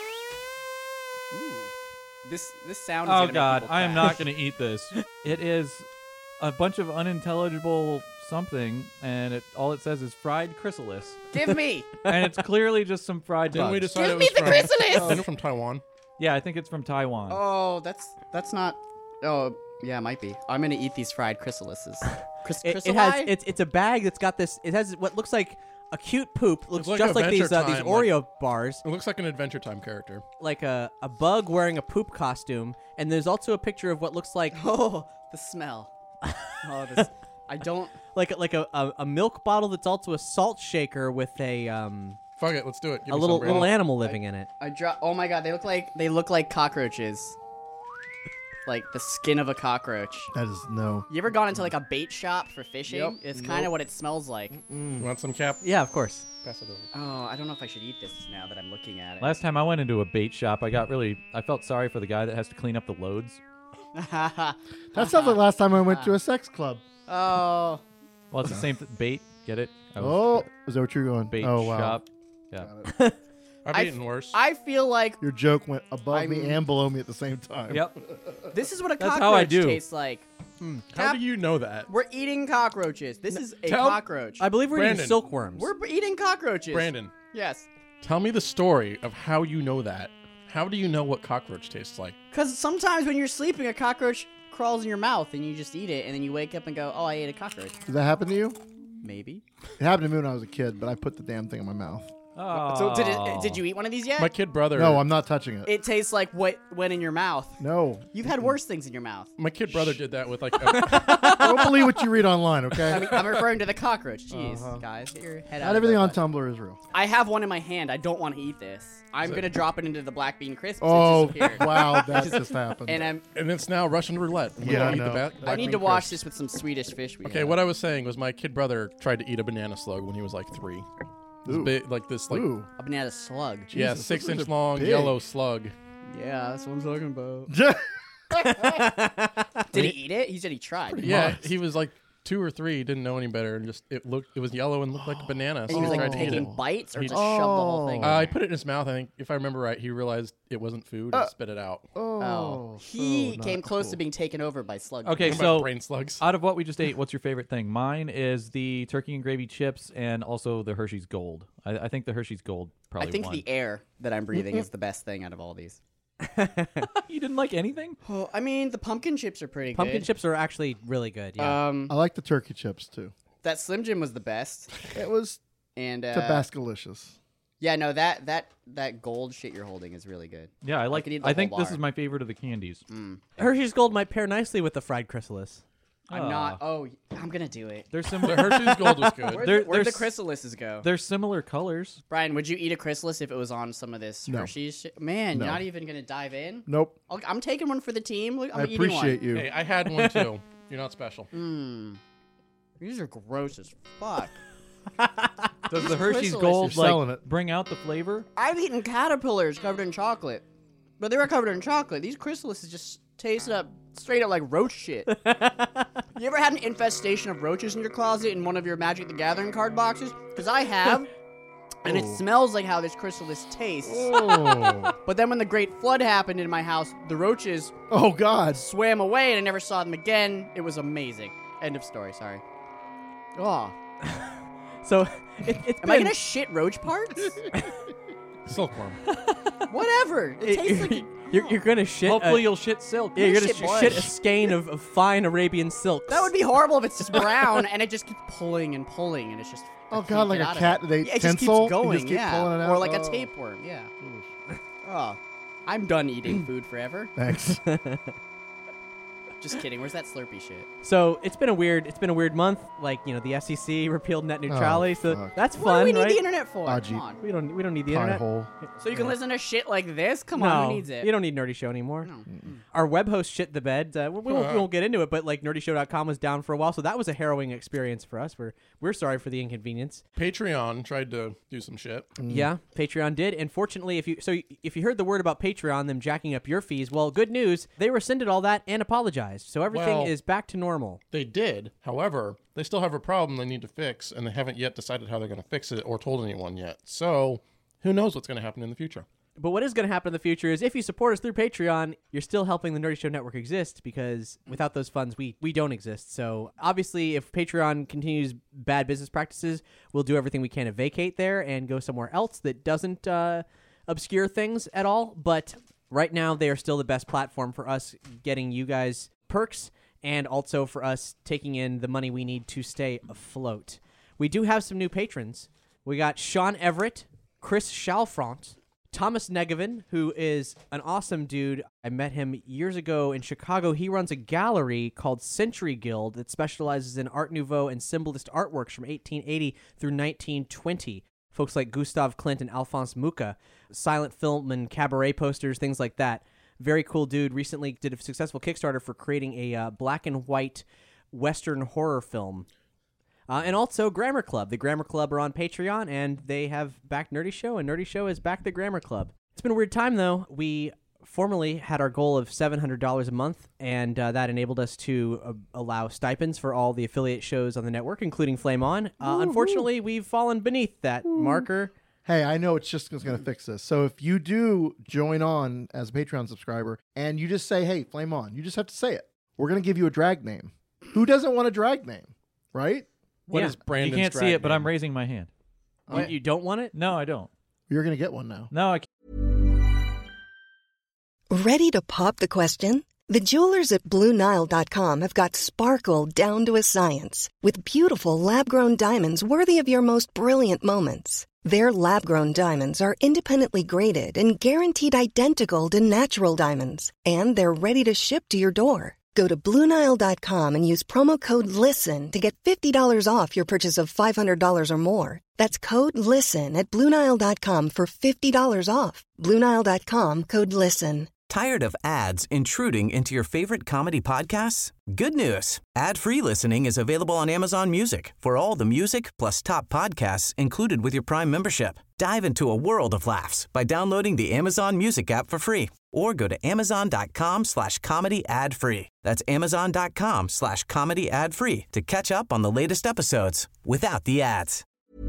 This sound. Is Oh gonna make God, people I am crash. not going to eat this. It is a bunch of unintelligible something, and all it says is fried chrysalis, Give me. and it's clearly just some fried Didn't bugs. we decide Give it me was the from, chrysalis! Isn't it from Taiwan? Yeah, I think it's from Taiwan. Oh, that's not. Oh, yeah, it might be. I'm gonna eat these fried chrysalises. It has it's a bag that's got this. It has what looks like a cute poop. Looks like just like Adventure these Time, Oreo bars, It looks like an Adventure Time character. like a bug wearing a poop costume. And there's also a picture of what looks like Oh, the smell. Oh, this. I don't. like a milk bottle that's also a salt shaker with a Fuck it, let's do it. Give a me little some, Brandon. animal living in it. Oh my God, they look like cockroaches. Like the skin of a cockroach. That is no. You ever gone into like a bait shop for fishing? Yep. It's kind of what it smells like. You want some, Cap? Yeah, of course. Pass it over. Oh, I don't know if I should eat this now that I'm looking at it. Last time I went into a bait shop, I felt sorry for the guy that has to clean up the loads. That sounds like last time I went to a sex club. Oh. Well, it's the same bait. Get it? I was Oh, is that what you're going? bait oh, wow. shop. Yeah. I've eaten worse. I feel like Your joke went above me and below me at the same time. Yep. this is what a That's cockroach how I do. tastes like. How do you know that? We're eating cockroaches. This is a tell- cockroach. I believe we're eating Brandon. silkworms. We're eating cockroaches. Brandon, Yes. tell me the story of how you know that. How do you know what cockroach tastes like? Because sometimes when you're sleeping, a cockroach crawls in your mouth and you just eat it, and then you wake up and go, "Oh, I ate a cockroach." Did that happen to you? Maybe. It happened to me when I was a kid, but I put the damn thing in my mouth. So did you eat one of these yet? My kid brother. No, I'm not touching it. It tastes like what went in your mouth. No. You've had worse things in your mouth. My kid brother did that with like. A, Don't believe what you read online, okay? I'm referring to the cockroach. Jeez, guys, get your head out. Not of everything the on butt. Tumblr is real. I have one in my hand. I don't want to eat this. I'm gonna drop it into the black bean crisps. Oh, It disappeared. wow, that just happened. And and it's now Russian roulette. We Yeah, don't eat I the know. back. I need to wash this with some Swedish fish. Okay, what I was saying was my kid brother tried to eat a banana slug when he was like 3. It was Ooh. big, like this, like Ooh. A banana slug. yeah, Jesus, 6 those inch are long big. yellow slug. Yeah, that's what I'm talking about. Did he eat it? He said he tried. Yeah, he was like 2 or 3, didn't know any better, and just it was yellow and looked like a banana. And So he was he like tried to eat taking it. bites or He- just shoved the whole thing. I put it in his mouth. I think if I remember right, he realized it wasn't food and spit it out. Oh, he came close to being taken over by slug. Okay, About so brain slugs. out of what we just ate, what's your favorite thing? Mine is the turkey and gravy chips and also the Hershey's Gold. I think the Hershey's Gold probably I think won. the air that I'm breathing is the best thing out of all these. You didn't like anything? Oh, I mean, the pumpkin chips are pretty Pumpkin good. chips are actually really good. Yeah. I like the turkey chips, too. That Slim Jim was the best. It was And Tabascolicious. yeah, no, that gold shit you're holding is really good. Yeah, I like. could eat the I think whole this bar. is my favorite of the candies. Hershey's Gold might pair nicely with the fried chrysalis. I'm not. Oh, I'm gonna do it. They're The similar. Hershey's Gold was good. Where'd They're- the, where'd the they're chrysalises go? They're similar colors. Brian, would you eat a chrysalis if it was on some of this No. Hershey's shit? Man, No. you're not even gonna dive in? Nope. I'm taking one for the team. Look, I'm I eating one. appreciate you. Hey, I had one too. You're not special. These are gross as fuck. Does the Hershey's Chrysalis. Gold You're selling like it. bring out the flavor? I've eaten caterpillars covered in chocolate, but they were covered in chocolate. These chrysalises just tasted up straight up like roach shit. You ever had an infestation of roaches in your closet in one of your Magic the Gathering card boxes? Because I have, and it smells like how this chrysalis tastes. Oh. But then when the Great Flood happened in my house, the roaches Oh, God. swam away and I never saw them again. It was amazing. End of story. Sorry. Oh, So it's am I been gonna shit roach parts? Silkworm. Whatever. It tastes like. you're gonna shit. Hopefully, you'll shit silk. yeah, you're gonna shit blood. shit a skein of fine Arabian silks. That would be horrible if it's just brown and it just keeps pulling and pulling and it's just. I Oh, can't God, like get a out of cat it. that ate Yeah, it just tinsel? keeps going, You just keep yeah. pulling it Or out? like a Oh. tapeworm, yeah. Oh, I'm done eating food forever. Thanks. Just kidding. Where's that Slurpee shit? So it's been a weird month. Like, you know, the FCC repealed net neutrality, so fuck. that's What do fun, we need right? the internet for? Ajit. Come on. We don't need the Pie internet. hole. So you can listen to shit like this? Come No, on, who needs it? you don't need Nerdy Show anymore. No. Our web host shit the bed. We won't get into it, but like nerdyshow.com was down for a while, so that was a harrowing experience for us. We're sorry for the inconvenience. Patreon tried to do some shit. Yeah, Patreon did. And fortunately, if you heard the word about Patreon, them jacking up your fees, well, good news, they rescinded all that and apologized. So everything Well- is back to normal. They did. However, they still have a problem they need to fix, and they haven't yet decided how they're going to fix it or told anyone yet. So, who knows what's going to happen in the future? But what is going to happen in the future is if you support us through Patreon, you're still helping the Nerdy Show Network exist, because without those funds, we don't exist. So obviously, if Patreon continues bad business practices, we'll do everything we can to vacate there and go somewhere else that doesn't obscure things at all. But right now, they are still the best platform for us getting you guys perks and also for us taking in the money we need to stay afloat. We do have some new patrons. We got Sean Everett, Chris Chalfront, Thomas Negevin, who is an awesome dude. I met him years ago in Chicago. He runs a gallery called Century Guild that specializes in Art Nouveau and symbolist artworks from 1880 through 1920. Folks like Gustav Klimt and Alphonse Mucha, silent film and cabaret posters, things like that. Very cool dude. Recently did a successful Kickstarter for creating a black and white Western horror film. And also Grammar Club. The Grammar Club are on Patreon, and they have backed Nerdy Show, and Nerdy Show has backed the Grammar Club. It's been a weird time, though. We formerly had our goal of $700 a month, and that enabled us to allow stipends for all the affiliate shows on the network, including Flame On. Unfortunately, we've fallen beneath that marker. hey, I know it's just going to fix this. So if you do join on as a Patreon subscriber and you just say, hey, Flame On, you just have to say it. We're going to give you a drag name. Who doesn't want a drag name, right? What is Brandon's You can't see drag it, but I'm name? raising my hand. You don't want it? No, I don't. You're going to get one now. No, I can't. Ready to pop the question? The jewelers at BlueNile.com have got sparkle down to a science with beautiful lab-grown diamonds worthy of your most brilliant moments. Their lab-grown diamonds are independently graded and guaranteed identical to natural diamonds, and they're ready to ship to your door. Go to BlueNile.com and use promo code LISTEN to get $50 off your purchase of $500 or more. That's code LISTEN at BlueNile.com for $50 off. BlueNile.com, code LISTEN. Tired of ads intruding into your favorite comedy podcasts? Good news. Ad-free listening is available on Amazon Music for all the music plus top podcasts included with your Prime membership. Dive into a world of laughs by downloading the Amazon Music app for free or go to amazon.com/comedy ad-free. That's amazon.com/comedy ad-free to catch up on the latest episodes without the ads.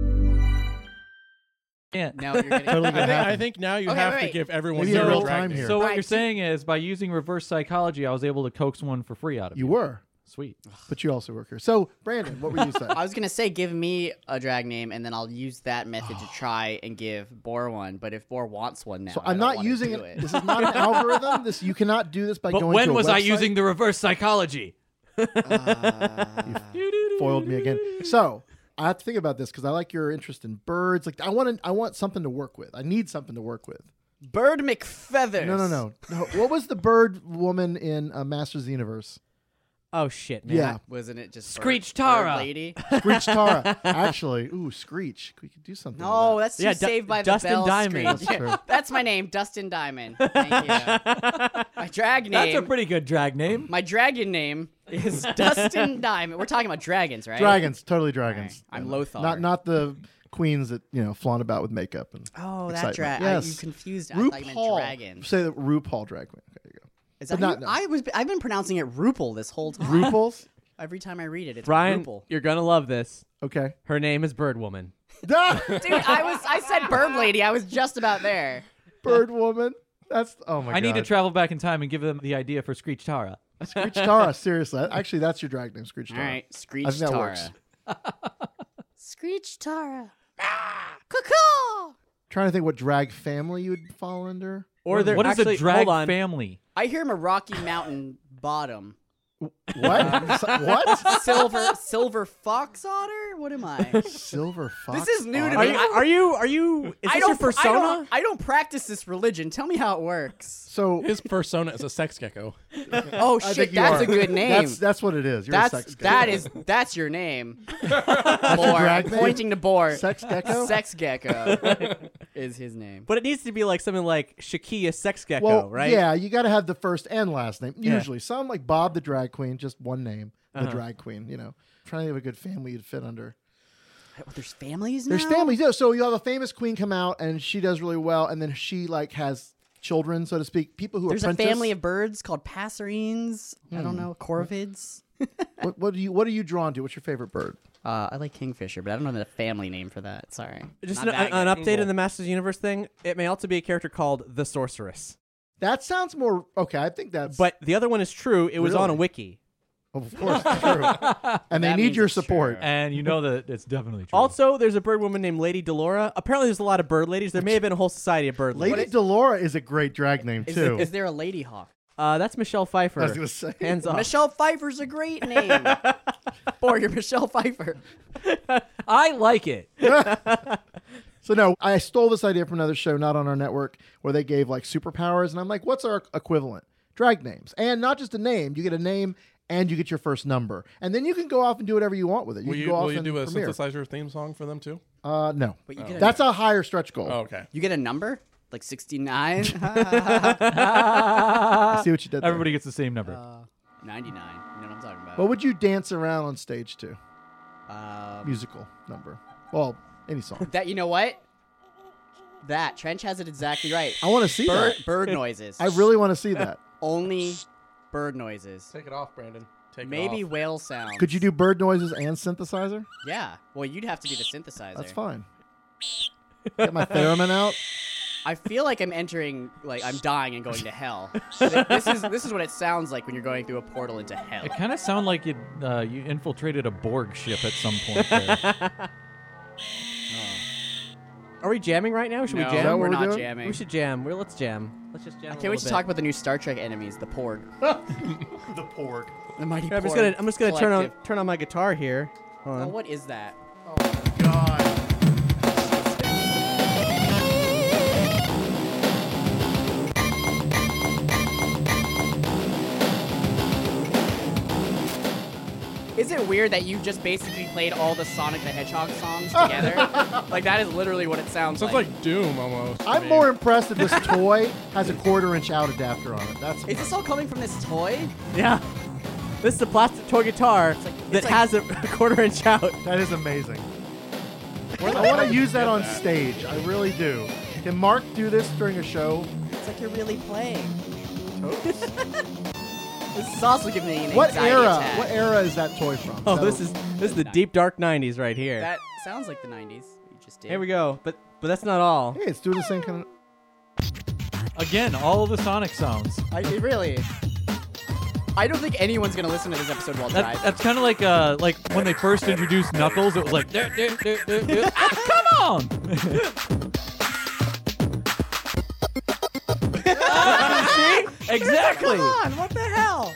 Yeah. Now you're getting Totally gonna I happen. think now you Okay, have wait. to give everyone Maybe in their real drag time name. here. So what Right, you're saying is by using reverse psychology, I was able to coax one for free out of you. You were, Sweet. but you also work here. So, Brandon, what were you saying? I was gonna say give me a drag name, and then I'll use that method to try and give Boar one. But if Boar wants one now, So I I'm don't not wanna using do it. This is not an algorithm. You cannot do this by But going when to a was I website. using the reverse psychology? Foiled me again. So I have to think about this because I like your interest in birds. Like I want something to work with. I need something to work with. Bird McFeathers. No. What was the bird woman in Masters of the Universe? Oh shit, man. Yeah, Wasn't it just Screech Bird Tara. Lady? Screech Tara. Actually, Screech. We could do something. No, with that's too Yeah, Saved by Dustin the Bell. Diamond. Screech. That's true. That's my name, Dustin Diamond. Thank you. My drag name. That's a pretty good drag name. My dragon name is Dustin Diamond. We're talking about dragons, right? Dragons, totally dragons. All right, I'm Yeah. Lothar. Not the queens that flaunt about with makeup and Oh, that excitement. drag. Yes. You confused. I thought you meant RuPaul. dragons. Say the RuPaul drag queen. Okay, there you go. Is But that not- I've been pronouncing it RuPaul this whole time. RuPaul's. Every time I read it, it's Ryan, RuPaul. you're gonna love this. Okay. Her name is Birdwoman. Dude, I said bird lady. I was just about there. Bird woman. That's oh my god. I need to travel back in time and give them the idea for Screech Tara. Screech Tara. Seriously, actually, that's your drag name, Screech All Tara. right, Screech I think that Tara. works. Screech Tara. Caw-caw. Trying to think what drag family you would fall under. Or they're What is actually, a drag hold on. family? I hear him a Rocky Mountain bottom. What? What? Silver fox otter? What am I? Silver fox. This is new to otter? me. Are you? Is this your persona? I don't practice this religion. Tell me how it works. So His persona is a sex gecko. Oh I shit, think you that's are. a good name. That's what it is. You're a sex gecko. That's your name. That's your Boar. drag name? Pointing to Boar. Sex gecko. Sex gecko is his name. But it needs to be like something like Shakia Sex Gecko, Well, right? yeah, you got to have the first and last name. Yeah. Usually, some like Bob the drag queen, just one name, the Uh-huh. drag queen. Trying to have a good family you'd fit under. There's families now? There's families, yeah. So you have a famous queen come out, and she does really well, and then she like has children, so to speak. People who There's a apprentice. family of birds called passerines. I don't know, corvids. What are you drawn to? What's your favorite bird? I like kingfisher, but I don't know the family name for that. Sorry. Just Not an that update good. in the Masters Universe thing. It may also be a character called the Sorceress. That sounds more okay. I think that's. But the other one is true. It was on a Really? wiki. Of course, it's true. And they That need means your it's support. true. And you know that it's definitely true. Also, there's a bird woman named Lady Delora. Apparently, there's a lot of bird ladies. There may have been a whole society of bird Lady ladies. Delora is a great drag name too. Is there a lady hawk? That's Michelle Pfeiffer. I was gonna say. Hands off. Michelle Pfeiffer's a great name. Or you're Michelle Pfeiffer. I like it. So no, I stole this idea from another show, not on our network, where they gave like superpowers, and I'm like, what's our equivalent? Drag names, and not just a name. You get a name, and you get your first number, and then you can go off and do whatever you want with it. You Will can you, go off will you and do a premiere. synthesizer theme song for them too? No, But you get that's a higher stretch goal. Oh, okay. You get a number? Like 69? I see what you did there. Everybody gets the same number. 99. You know what I'm talking about. What would you dance around on stage to? Um, Musical number. Well, any song. that, you know what? That. Trench has it exactly right. I want to see that. Bird noises. I really want to see that. Only bird noises. Take it off, Brandon. Take Maybe it off. whale sounds. Could you do bird noises and synthesizer? Yeah. Well, you'd have to do the synthesizer. That's fine. Get my theremin out. I feel like I'm dying and going to hell. This is what it sounds like when you're going through a portal into hell. It kind of sounded like you infiltrated a Borg ship at some point there. Are we jamming right now? Should we No, jam? we're not jamming. We should jam. Let's jam. Let's just jam. I can't wait to talk about the new Star Trek enemies, the Porg. The Porg. The mighty I'm Porg. just gonna turn on my guitar here. Hold on. Oh, what is that? Oh my god. Is it weird that you just basically played all the Sonic the Hedgehog songs together? Like, that is literally what it sounds like. Sounds like Doom almost. I'm more impressed that this toy has a 1/4-inch out adapter on it. That's Is this all coming from this toy? Yeah. This is a plastic toy guitar that has a 1/4-inch out. That is amazing. I want to use that on stage. I really do. Can Mark do this during a show? It's like you're really playing. This is also giving me an What anxiety era? attack. What era is that toy from? Oh, this is the deep dark 90s right here. That sounds like the 90s. You just did. Here we go. But that's not all. Hey, it's doing the same kind of. Again, all of the Sonic sounds. I don't think anyone's gonna listen to this episode while driving. That's kind of like when they first introduced Knuckles. It was like, come on! See? Exactly. Come on, what the hell?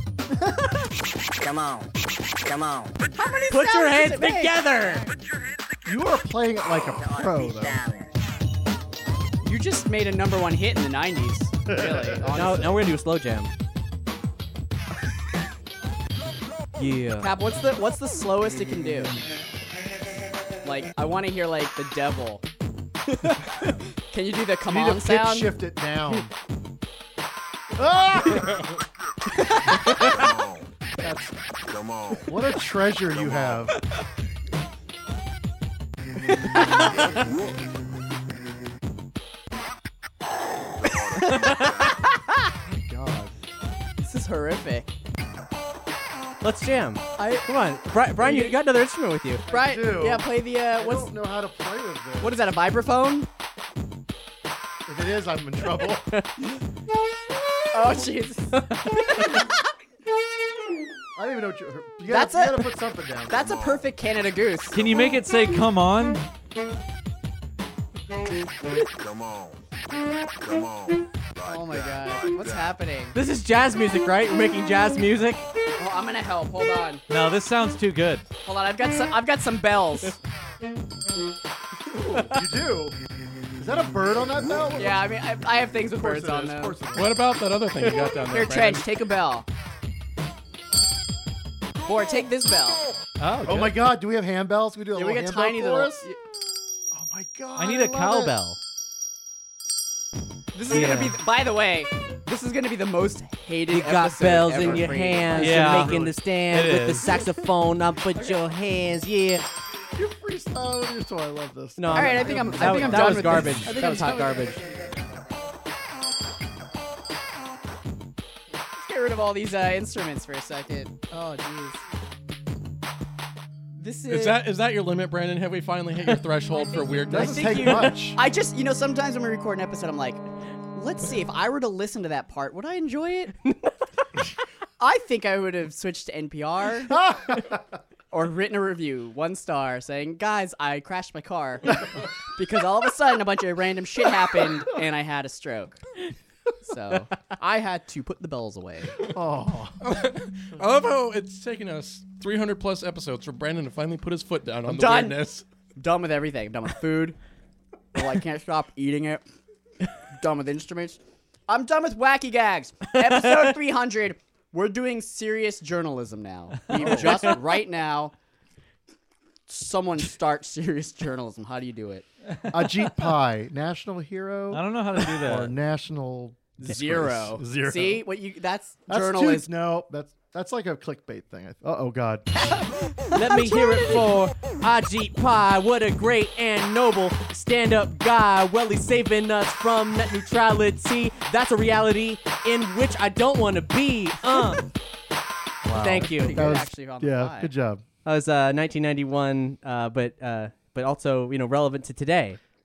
Come on. Come on. How many Put your sounds hands does it make? together. You are playing it like a pro, though. You just made a #1 hit in the 90s. Really? Now Honestly. we're gonna do a slow jam. Yeah. Cap, what's the slowest it can do? Like, I want to hear like the devil. Can you do the come You need on to pitch sound? shift it down. Ah! Come on. What a treasure you have. God. This is horrific. Let's jam. Come on, Brian. You got another instrument with you. Right? do. Yeah, play the I what's don't know how to play with this. what is that? A vibraphone? If it is, I'm in trouble. Oh jeez. I don't even know what you That's gotta put something down. That's a perfect Canada Goose. Can you make it say "Come on"? Come on. Come on. Oh my god. What's happening? This is jazz music, right? We're making jazz music. Oh, I'm gonna help. Hold on. No, this sounds too good. Hold on. I've got some bells. You do? Is that a bird on that bell? Yeah, I mean I have things with Of course birds it on is, of them. course it is. What about that other thing you got down there? Here, Brandon? Trench, take a bell. Or take this bell. Oh, Oh my God! Do we have handbells? Can we do a Yeah, little we got handbell tiny little. chorus? Oh my God! I need a love cowbell. This is gonna be. By the way, this is gonna be the most hated. You got episode bells ever in your for you. hands. Yeah. You're making the stand It with the is. saxophone. Now put your hands. Yeah. It. You're freestyling with your toy. I love this. No. All right, I think I'm that done was with garbage. this. I think That I'm was hot done garbage. Let's get rid of all these instruments for a second. Oh jeez. This Is that your limit, Brandon? Have we finally hit your threshold for weirdness? Doesn't take much. I just, sometimes when we record an episode, I'm like, let's see, if I were to listen to that part, would I enjoy it? I think I would have switched to NPR or written a review, 1 star, saying, guys, I crashed my car because all of a sudden a bunch of random shit happened and I had a stroke. So I had to put the bells away. Oh, I love how it's taken us 300 plus episodes for Brandon to finally put his foot down on the done. weirdness. Done with everything. I'm done with food. Well, I can't stop eating it. Done with instruments. I'm done with wacky gags. Episode 300. We're doing serious journalism now. We've just right now. Someone start serious journalism. How do you do it? Ajit Pai, national hero. I don't know how to do Or that. national Zero. Zero. See what you? That's That's journalism. No, that's like a clickbait thing. Oh God. Let me hear it for Ajit Pai. What a great and noble stand-up guy. Well, he's saving us from net neutrality. That's a reality in which I don't want to be. Thank you. Pretty That good, was- actually, on the Yeah, fly. good job. That was 1991, but also relevant to today.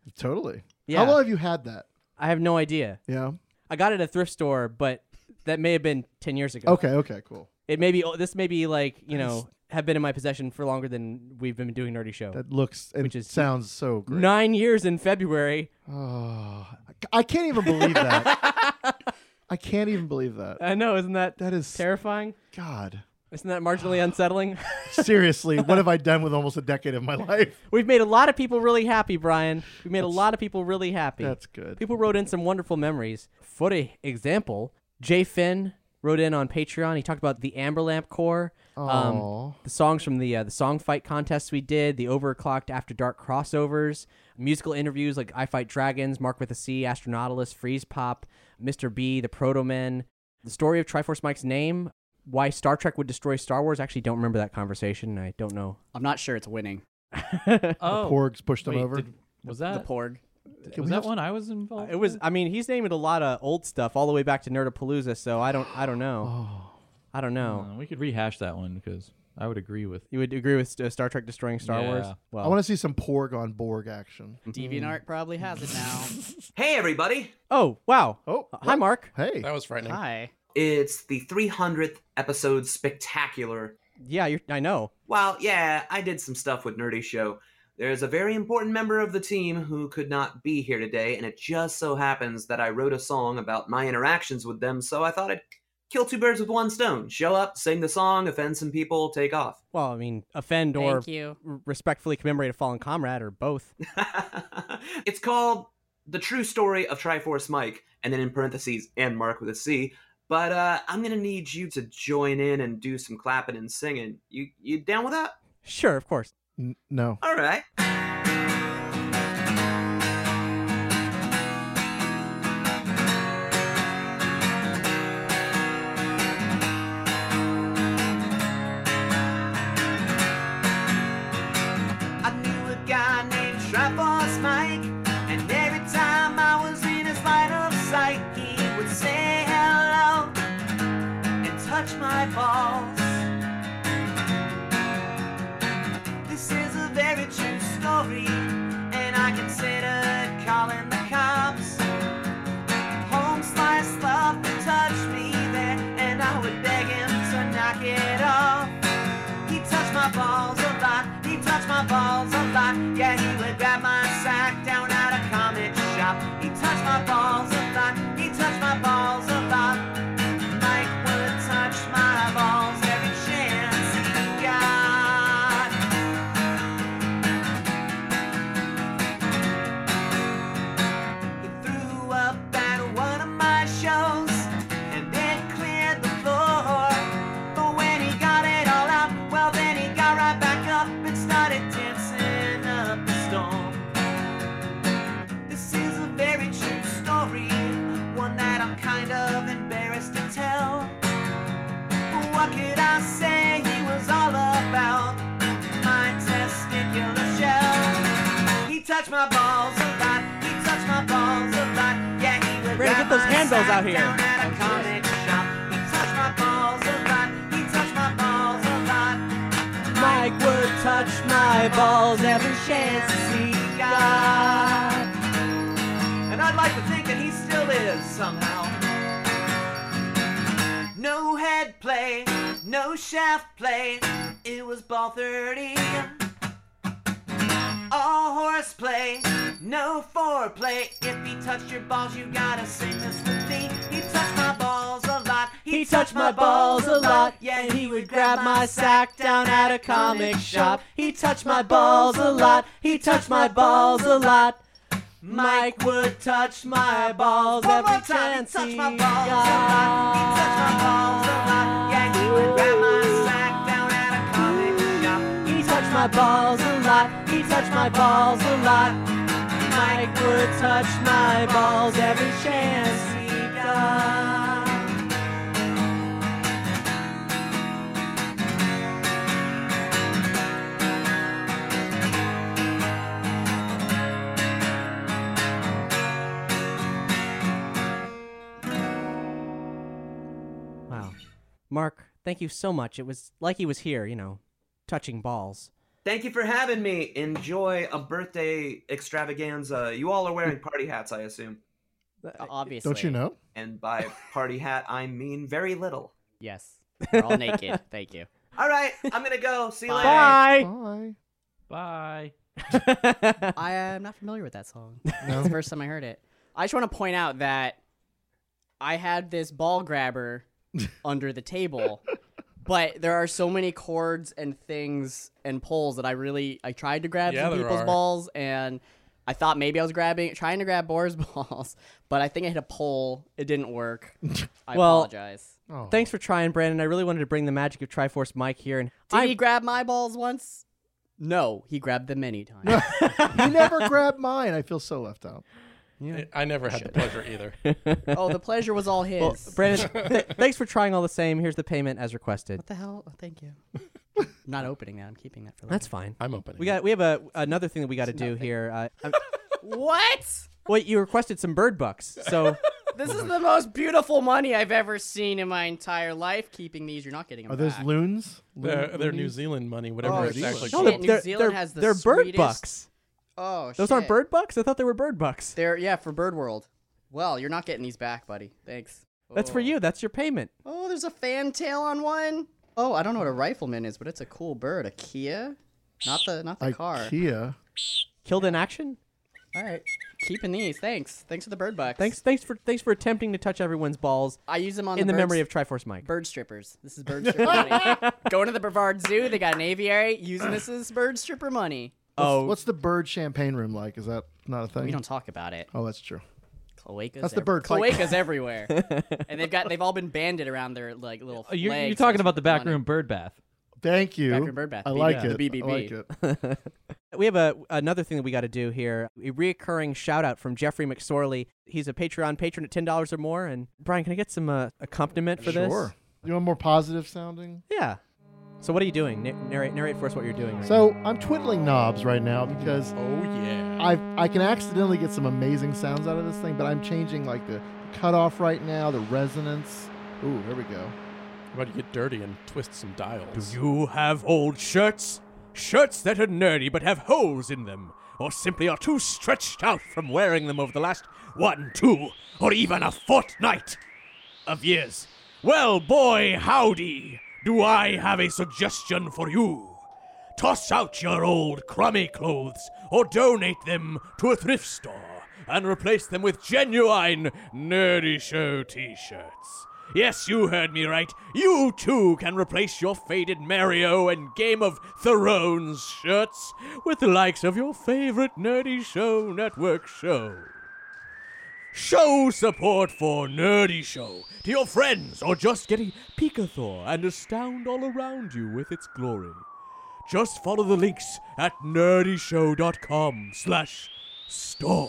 Totally. Yeah. How long have you had that? I have no idea. Yeah. I got it at a thrift store, but that may have been 10 years ago. Okay, cool. It may be. This may be like have been in my possession for longer than we've been doing Nerdy Show. That looks and which is sounds so great. 9 years in February. Oh, I can't even believe that. I can't even believe that. I know, isn't that is terrifying? God. Isn't that marginally unsettling? Seriously, what have I done with almost a decade of my life? We've made a lot of people really happy, Brian. We made a lot of people really happy. That's good. People wrote in some wonderful memories. For example, Jay Finn wrote in on Patreon. He talked about the Amber Lamp Corps, the songs from the song fight contests we did, the Overclocked After Dark crossovers, musical interviews like I Fight Dragons, Mark with a C, Astronautilus, Freeze Pop, Mr. B, the Proto Men, the story of Triforce Mike's name, why Star Trek would destroy Star Wars. I actually don't remember that conversation. I don't know. I'm not sure it's winning. The Porgs pushed him over. Was that the Porg? Was that one I was involved? It was. I mean, he's naming a lot of old stuff all the way back to Nerdapalooza. So I don't know. I don't know. We could rehash that one because I would agree with. You would agree with Star Trek destroying Star Wars? Well, I want to see some Porg on Borg action. DeviantArt probably has it now. Hey, everybody. Oh, wow. Oh, hi, Mark. Hey. That was frightening. Hi. It's the 300th episode spectacular. Yeah, I know. Well, yeah, I did some stuff with Nerdy Show. There's a very important member of the team who could not be here today, and it just so happens that I wrote a song about my interactions with them, so I thought I'd kill two birds with one stone. Show up, sing the song, offend some people, take off. Well, I mean, offend or Thank you. respectfully commemorate a fallen comrade, or both. It's called The True Story of Triforce Mike, and then in parentheses, and Mark with a C. But I'm going to need you to join in and do some clapping and singing. You down with that? Sure, of course. No. All right. I knew a guy named Triforce Mike, and every time I was in his line of sight, he would say hello and touch my balls. This is a very true story, and I considered calling the cops. Home slice loved to touch me there, and I would beg him to knock it off. He touched my balls a lot, he touched my balls a lot. Yeah, he would grab my sack down at a comic shop. He touched my balls a lot, he touched my balls a lot. Mike would touch my balls every chance he got. He threw up at one of my shows, and it cleared the floor. But when he got it all out, well then he got right back up and started dancing up the storm. This is a very true story, one that I'm kind of embarrassed to tell. But what could I say he was all about? My testicular shell. He touched my balls a lot, he touched my balls a lot. Yeah, he would We're gonna get grab those my handbells sack out here. down at a comic shop. He touched my balls a lot, he touched my balls a lot. Mike would touch my balls every chance he got. And I'd like to think that he still is somehow. No head play, no shaft play, it was ball 30. All horseplay, no foreplay. If he touched your balls, you gotta sing this with me. He touched my balls a lot. He touched my balls a lot. Yeah, And he would grab my sack down at a comic shop. He touched my balls a lot. He touched my balls a lot. Mike would touch my balls One every more time, chance he touched he my balls a lot. He touched my balls a lot. Yeah, he would grab my sack down at a comic shop. He touched my balls a lot. He touched my balls a lot. Mike would touch my balls every chance he got. Wow. Mark, thank you so much. It was like he was here, touching balls. Thank you for having me. Enjoy a birthday extravaganza. You all are wearing party hats, I assume. Obviously. Don't you know? And by party hat, I mean very little. Yes. We're all naked. Thank you. All right, I'm going to go. See you later. Bye. Bye. Bye. I am not familiar with that song. That's the first time I heard it. I just want to point out that I had this ball grabber under the table, but there are so many cords and things and poles that I tried to grab some people's balls, and I thought maybe I was trying to grab Boar's balls, but I think I hit a pole. It didn't work. I apologize. Oh. Thanks for trying, Brandon. I really wanted to bring the magic of Triforce Mike here. And Did he grab my balls once? No, he grabbed them many times. He never grabbed mine. I feel so left out. Yeah. I never had the pleasure either. Oh, the pleasure was all his. Well, Brandon, thanks for trying all the same. Here's the payment as requested. What the hell? Oh, thank you. I'm not opening that. I'm keeping that for later. That's fine. I'm opening. We have another thing that we got to do here. What? Well, you requested some bird bucks, so This is the most beautiful money I've ever seen in my entire life. Keeping these, you're not getting them Are those back. loons? They're New Zealand money, whatever it's actually shit. called. New Zealand has the they're bird sweetest- bucks. Oh, Those shit. aren't bird bucks? I thought they were bird bucks. They're for Bird World. Well, you're not getting these back, buddy. Thanks. That's for you. That's your payment. Oh, there's a fantail on one. Oh, I don't know what a rifleman is, but it's a cool bird. A Kia, not the car. IKEA. Killed in action? All right, keeping these. Thanks for the bird bucks. Thanks for attempting to touch everyone's balls. I use them on in the the memory birds- of Triforce Mike. Bird strippers. This is bird stripper money. Going to the Brevard Zoo, they got an aviary. Using this as bird stripper money. What's the bird champagne room like? Is that not a thing? We don't talk about it. Oh, that's true. Cloacas. That's the bird fight. Cloacas everywhere, and they've all been banded around their little. You're legs talking as about the money. backroom bird bath. Thank you. Backroom bird bath. I like The it. BBB. I like it. We have another thing that we got to do here. A reoccurring shout out from Jeffrey McSorley. He's a Patreon patron at $10 or more. And Brian, can I get some accompaniment for this? Sure. You want more positive sounding? Yeah. So what are you doing? Narrate for us what you're doing. Right So I'm twiddling knobs right now because I can accidentally get some amazing sounds out of this thing, but I'm changing like the cutoff right now, the resonance. Ooh, there we go. About to get dirty and twist some dials. Do you have old shirts? Shirts that are nerdy but have holes in them, or simply are too stretched out from wearing them over the last 1, 2, or even a fortnight of years? Well, boy, howdy, do I have a suggestion for you. Toss out your old crummy clothes or donate them to a thrift store and replace them with genuine Nerdy Show t-shirts. Yes, you heard me right. You too can replace your faded Mario and Game of Thrones shirts with the likes of your favorite Nerdy Show Network show. Show support for Nerdy Show to your friends or just get a peek-a-thor and astound all around you with its glory. Just follow the links at nerdyshow.com/store.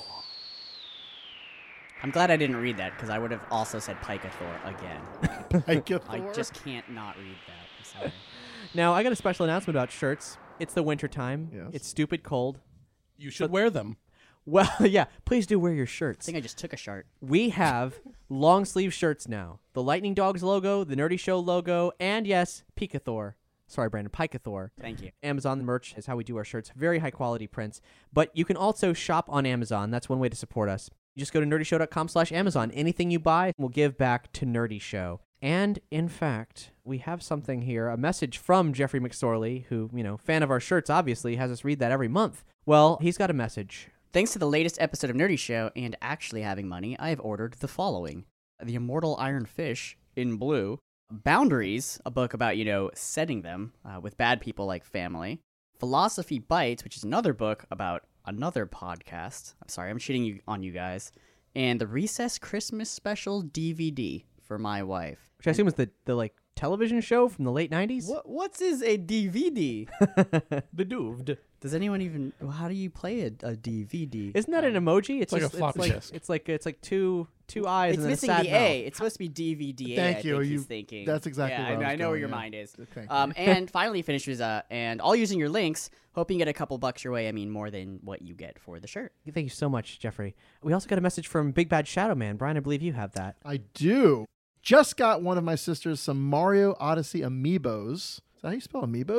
I'm glad I didn't read that because I would have also said Pike-a-Thor again. I just can't not read that. I'm sorry. Now, I got a special announcement about shirts. It's the winter time. Yes. It's stupid cold. You should wear them. Well, yeah, please do wear your shirts. I think I just took a shirt. We have long sleeve shirts now. The Lightning Dogs logo, the Nerdy Show logo, and yes, Pika-Thor. Sorry, Brandon, Pike-a-Thor. Thank you. Amazon merch is how we do our shirts. Very high quality prints. But you can also shop on Amazon. That's one way to support us. You just go to nerdyshow.com/Amazon. Anything you buy will give back to Nerdy Show. And in fact, we have something here, a message from Jeffrey McSorley, who, fan of our shirts, obviously, has us read that every month. Well, he's got a message. Thanks to the latest episode of Nerdy Show and actually having money, I have ordered the following: The Immortal Iron Fish in blue, Boundaries, a book about, setting them with bad people like family, Philosophy Bites, which is another book about another podcast. I'm sorry, I'm cheating on you guys. And the Recess Christmas Special DVD for my wife. Which I assume is the television show from the late 90s? What's a DVD? The Dooved. Does anyone even... How do you play a DVD? Isn't that an emoji? It's like a floppy disk. It's like two eyes It's and then missing a sad the mouth. A. It's supposed to be DVD. Thank you. I think he's thinking. That's exactly yeah, where I was I know where going, your yeah. mind is. Thank you. And finally finishes, and all using your links, hoping you get a couple bucks your way. I mean, more than what you get for the shirt. Thank you so much, Jeffrey. We also got a message from Big Bad Shadow Man. Brian, I believe you have that. I do. Just got one of my sisters some Mario Odyssey amiibos. Is that how you spell amiibos?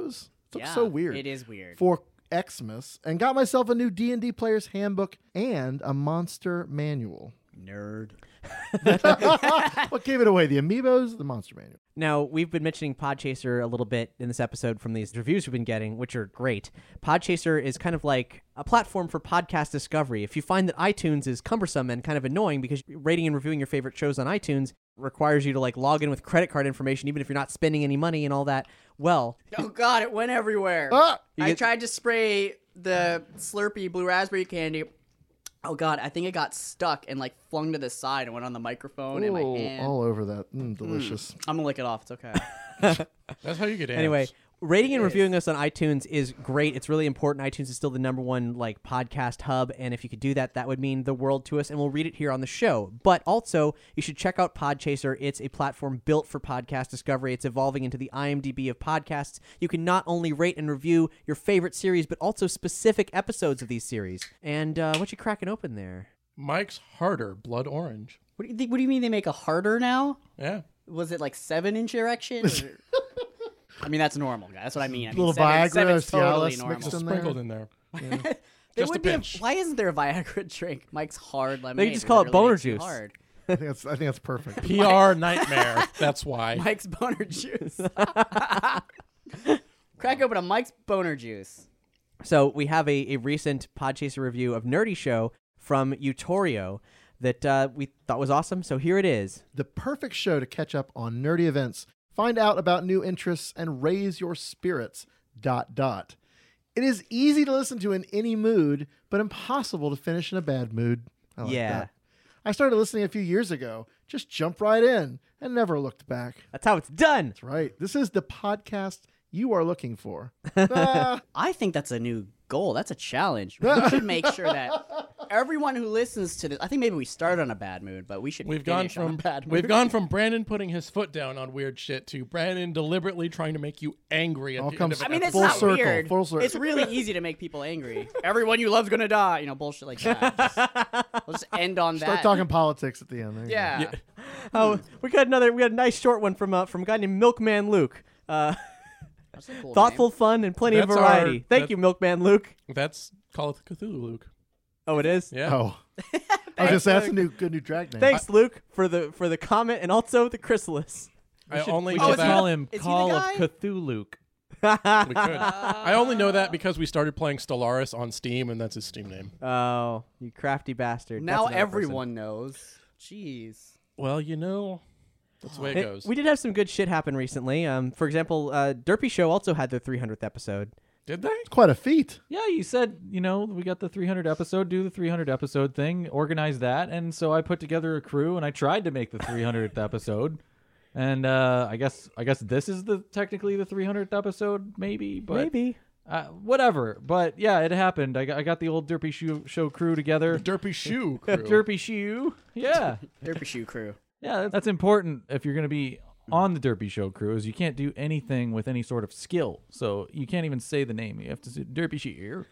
It looks Yeah, so weird. it is weird. For Xmas, and got myself a new D&D player's handbook and a monster manual. Nerd. What gave it away? The amiibos, the monster manual. Now, we've been mentioning Podchaser a little bit in this episode from these reviews we've been getting, which are great. Podchaser is kind of like a platform for podcast discovery. If you find that iTunes is cumbersome and kind of annoying because rating and reviewing your favorite shows on iTunes requires you to like log in with credit card information even if you're not spending any money and all that, well... Oh, God, it went everywhere. Ah! I tried to spray the Slurpee blue raspberry candy. Oh, God, I think it got stuck and, like, flung to the side and went on the microphone in my Ooh, hand. all over that. Delicious. I'm going to lick it off. It's okay. That's how you get Anyway, abs. rating and reviewing us on iTunes is great. It's really important. iTunes is still the #1 like podcast hub, and if you could do that, that would mean the world to us, and we'll read it here on the show. But also, you should check out Podchaser. It's a platform built for podcast discovery. It's evolving into the IMDb of podcasts. You can not only rate and review your favorite series, but also specific episodes of these series. And what you cracking open there? Mike's Harder Blood Orange. What do you mean they make a harder now? Yeah. Was it like 7-inch erection? I mean, that's normal, guys. That's what I mean. I mean, Little seven, Viagra, seven's totally Cialis normal. mixed in Sprinkled in there. There Just would a be pinch. why isn't there a Viagra drink? Mike's hard lemonade. They just call it literally boner makes you juice. Hard. I think that's perfect. PR nightmare. That's why. Mike's boner juice. Crack open a Mike's boner juice. So we have a recent Podchaser review of Nerdy Show from Utorio that we thought was awesome. So here it is. The perfect show to catch up on nerdy events, find out about new interests, and raise your spirits. ... It is easy to listen to in any mood, but impossible to finish in a bad mood. I like Yeah. that. I started listening a few years ago. Just jumped right in and never looked back. That's how it's done. That's right. This is the podcast you are looking for. I think that's a new goal. That's a challenge. We should make sure that everyone who listens to this, I think maybe we started on a bad mood, but we should We've gone finish on a from bad mood. we've gone from Brandon putting his foot down on weird shit to Brandon deliberately trying to make you angry at All the end comes- of an I mean, it's Full not circle, weird. full circle. It's really easy to make people angry. Everyone you love's gonna die. You know, bullshit like that. We'll just end on Start that. talking politics at the end. There you go. Yeah. Oh, we got a nice short one from a guy named Milkman Luke. That's a cool Thoughtful, fun, and plenty of That's variety. our- Thank that- you, Milkman Luke. That's Call of Cthulhu, Luke. Oh, it is. Yeah. Oh. I was gonna say that's a good new drag name. Thanks, Luke, for the comment and also the chrysalis. I only We know should that. call him Is he the Call of guy? Cthulhu. We could. I only know that because we started playing Stellaris on Steam, and that's his Steam name. Oh, you crafty bastard. Now That's another person. everyone knows. Jeez. Well, you know, that's the way it goes. We did have some good shit happen recently. For example, Derpy Show also had their 300th episode. Did they? It's quite a feat. Yeah, you said, we got the 300 episode, do the 300 episode thing, organize that. And so I put together a crew and I tried to make the 300th episode. And I guess this is technically the 300th episode, maybe. But, Maybe. whatever. But yeah, it happened. I got the old Derpy Show crew together. Derpy Shoe crew. Derpy Shoe. Yeah. Derpy Shoe crew. Yeah, that's important if you're going to be on the Derpy Show crew, is you can't do anything with any sort of skill. So you can't even say the name. You have to say Derpy Shoe.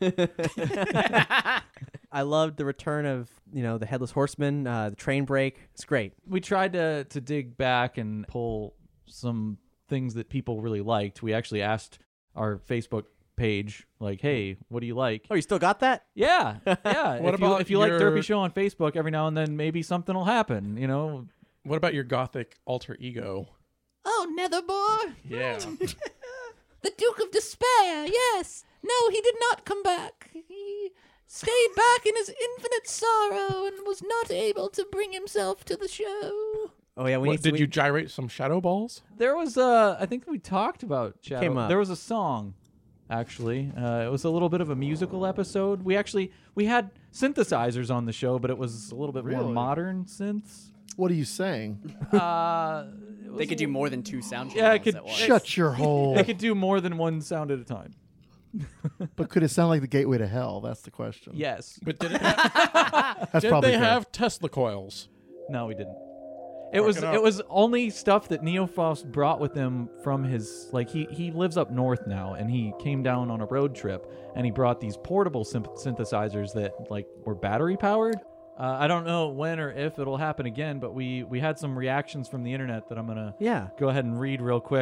I loved the return of, the Headless Horseman, the train break. It's great. We tried to dig back and pull some things that people really liked. We actually asked our Facebook page, like, hey, what do you like? Oh, you still got that? Yeah. Yeah. What about if you like your- Derpy Show on Facebook, every now and then maybe something will happen, What about your gothic alter ego? Oh, Netherbor! Yeah. The Duke of Despair, yes! No, he did not come back. He stayed back in his infinite sorrow and was not able to bring himself to the show. Oh, yeah. Did you gyrate some shadow balls? There was I think we talked about Shadow. Came up. There was a song, actually. It was a little bit of a musical episode. We had synthesizers on the show, but it was a little bit more Really? modern synths. What are you saying? They could do more than 2 sound channels Yeah, it could at once. Shut your hole. They could do more than one sound at a time. But could it sound like the gateway to hell? That's the question. Yes. But did it have, That's did probably they fair. have Tesla coils? No, we didn't. It was only stuff that Neofaust brought with him from his he lives up north now, and he came down on a road trip and he brought these portable synthesizers that were battery powered. I don't know when or if it'll happen again, but we had some reactions from the internet that I'm gonna Yeah. go ahead and read real quick.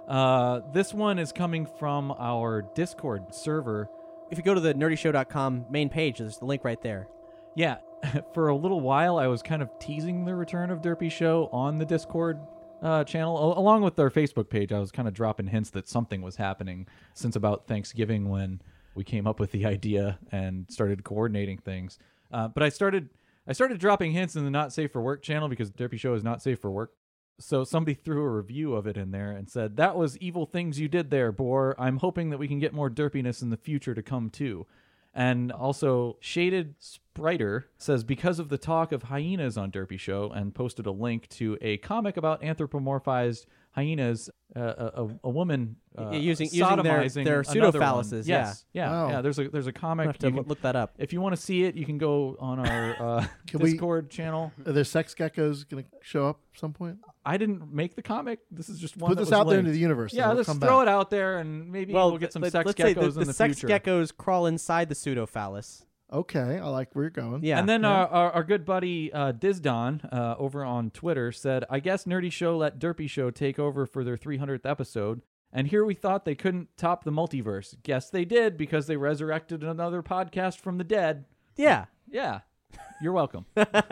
This one is coming from our Discord server. If you go to the nerdyshow.com main page, there's the link right there. Yeah, for a little while, I was kind of teasing the return of Derpy Show on the Discord channel. Along with our Facebook page, I was kind of dropping hints that something was happening since about Thanksgiving when we came up with the idea and started coordinating things. But I started dropping hints in the Not Safe for Work channel because Derpy Show is not safe for work. So somebody threw a review of it in there and said, "That was evil things you did there, Boar. I'm hoping that we can get more derpiness in the future to come too." And also, Shaded Spriter says, because of the talk of hyenas on Derpy Show, and posted a link to a comic about anthropomorphized hyenas, a woman using sodomizing their another phalluses. one. Yes. Yeah. Wow. Yeah. There's a comic. I'll have to look that up. If you want to see it, you can go on our Discord channel. Are there sex geckos going to show up at some point? I didn't make the comic. This is just one. Put that this was out there linked. into the universe. Yeah, We'll let's come throw back. it out there, and maybe we'll get some sex let's say geckos in the the sex future. geckos crawl inside the pseudophallus. Okay, I like where you're going. Yeah. And then our good buddy Dizdon over on Twitter said, "I guess Nerdy Show let Derpy Show take over for their 300th episode, and here we thought they couldn't top the multiverse. Guess they did because they resurrected another podcast from the dead." Yeah. Yeah. You're welcome.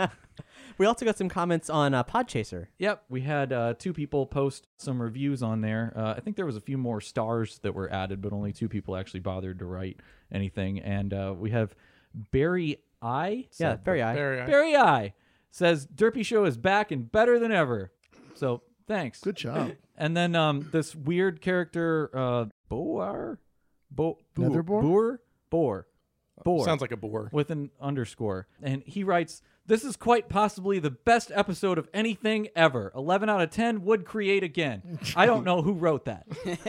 We also got some comments on Podchaser. Yep, we had 2 people post some reviews on there. I think there was a few more stars that were added, but only 2 people actually bothered to write anything. And we have Barry I. Yeah, Barry I. Barry I says, "Derpy Show is back and better than ever." So thanks. Good job. And then this weird character, Boar? Netherboar? Boar. Sounds like a boar. With an underscore. And he writes, "This is quite possibly the best episode of anything ever. 11 out of 10 would create again." I don't know who wrote that.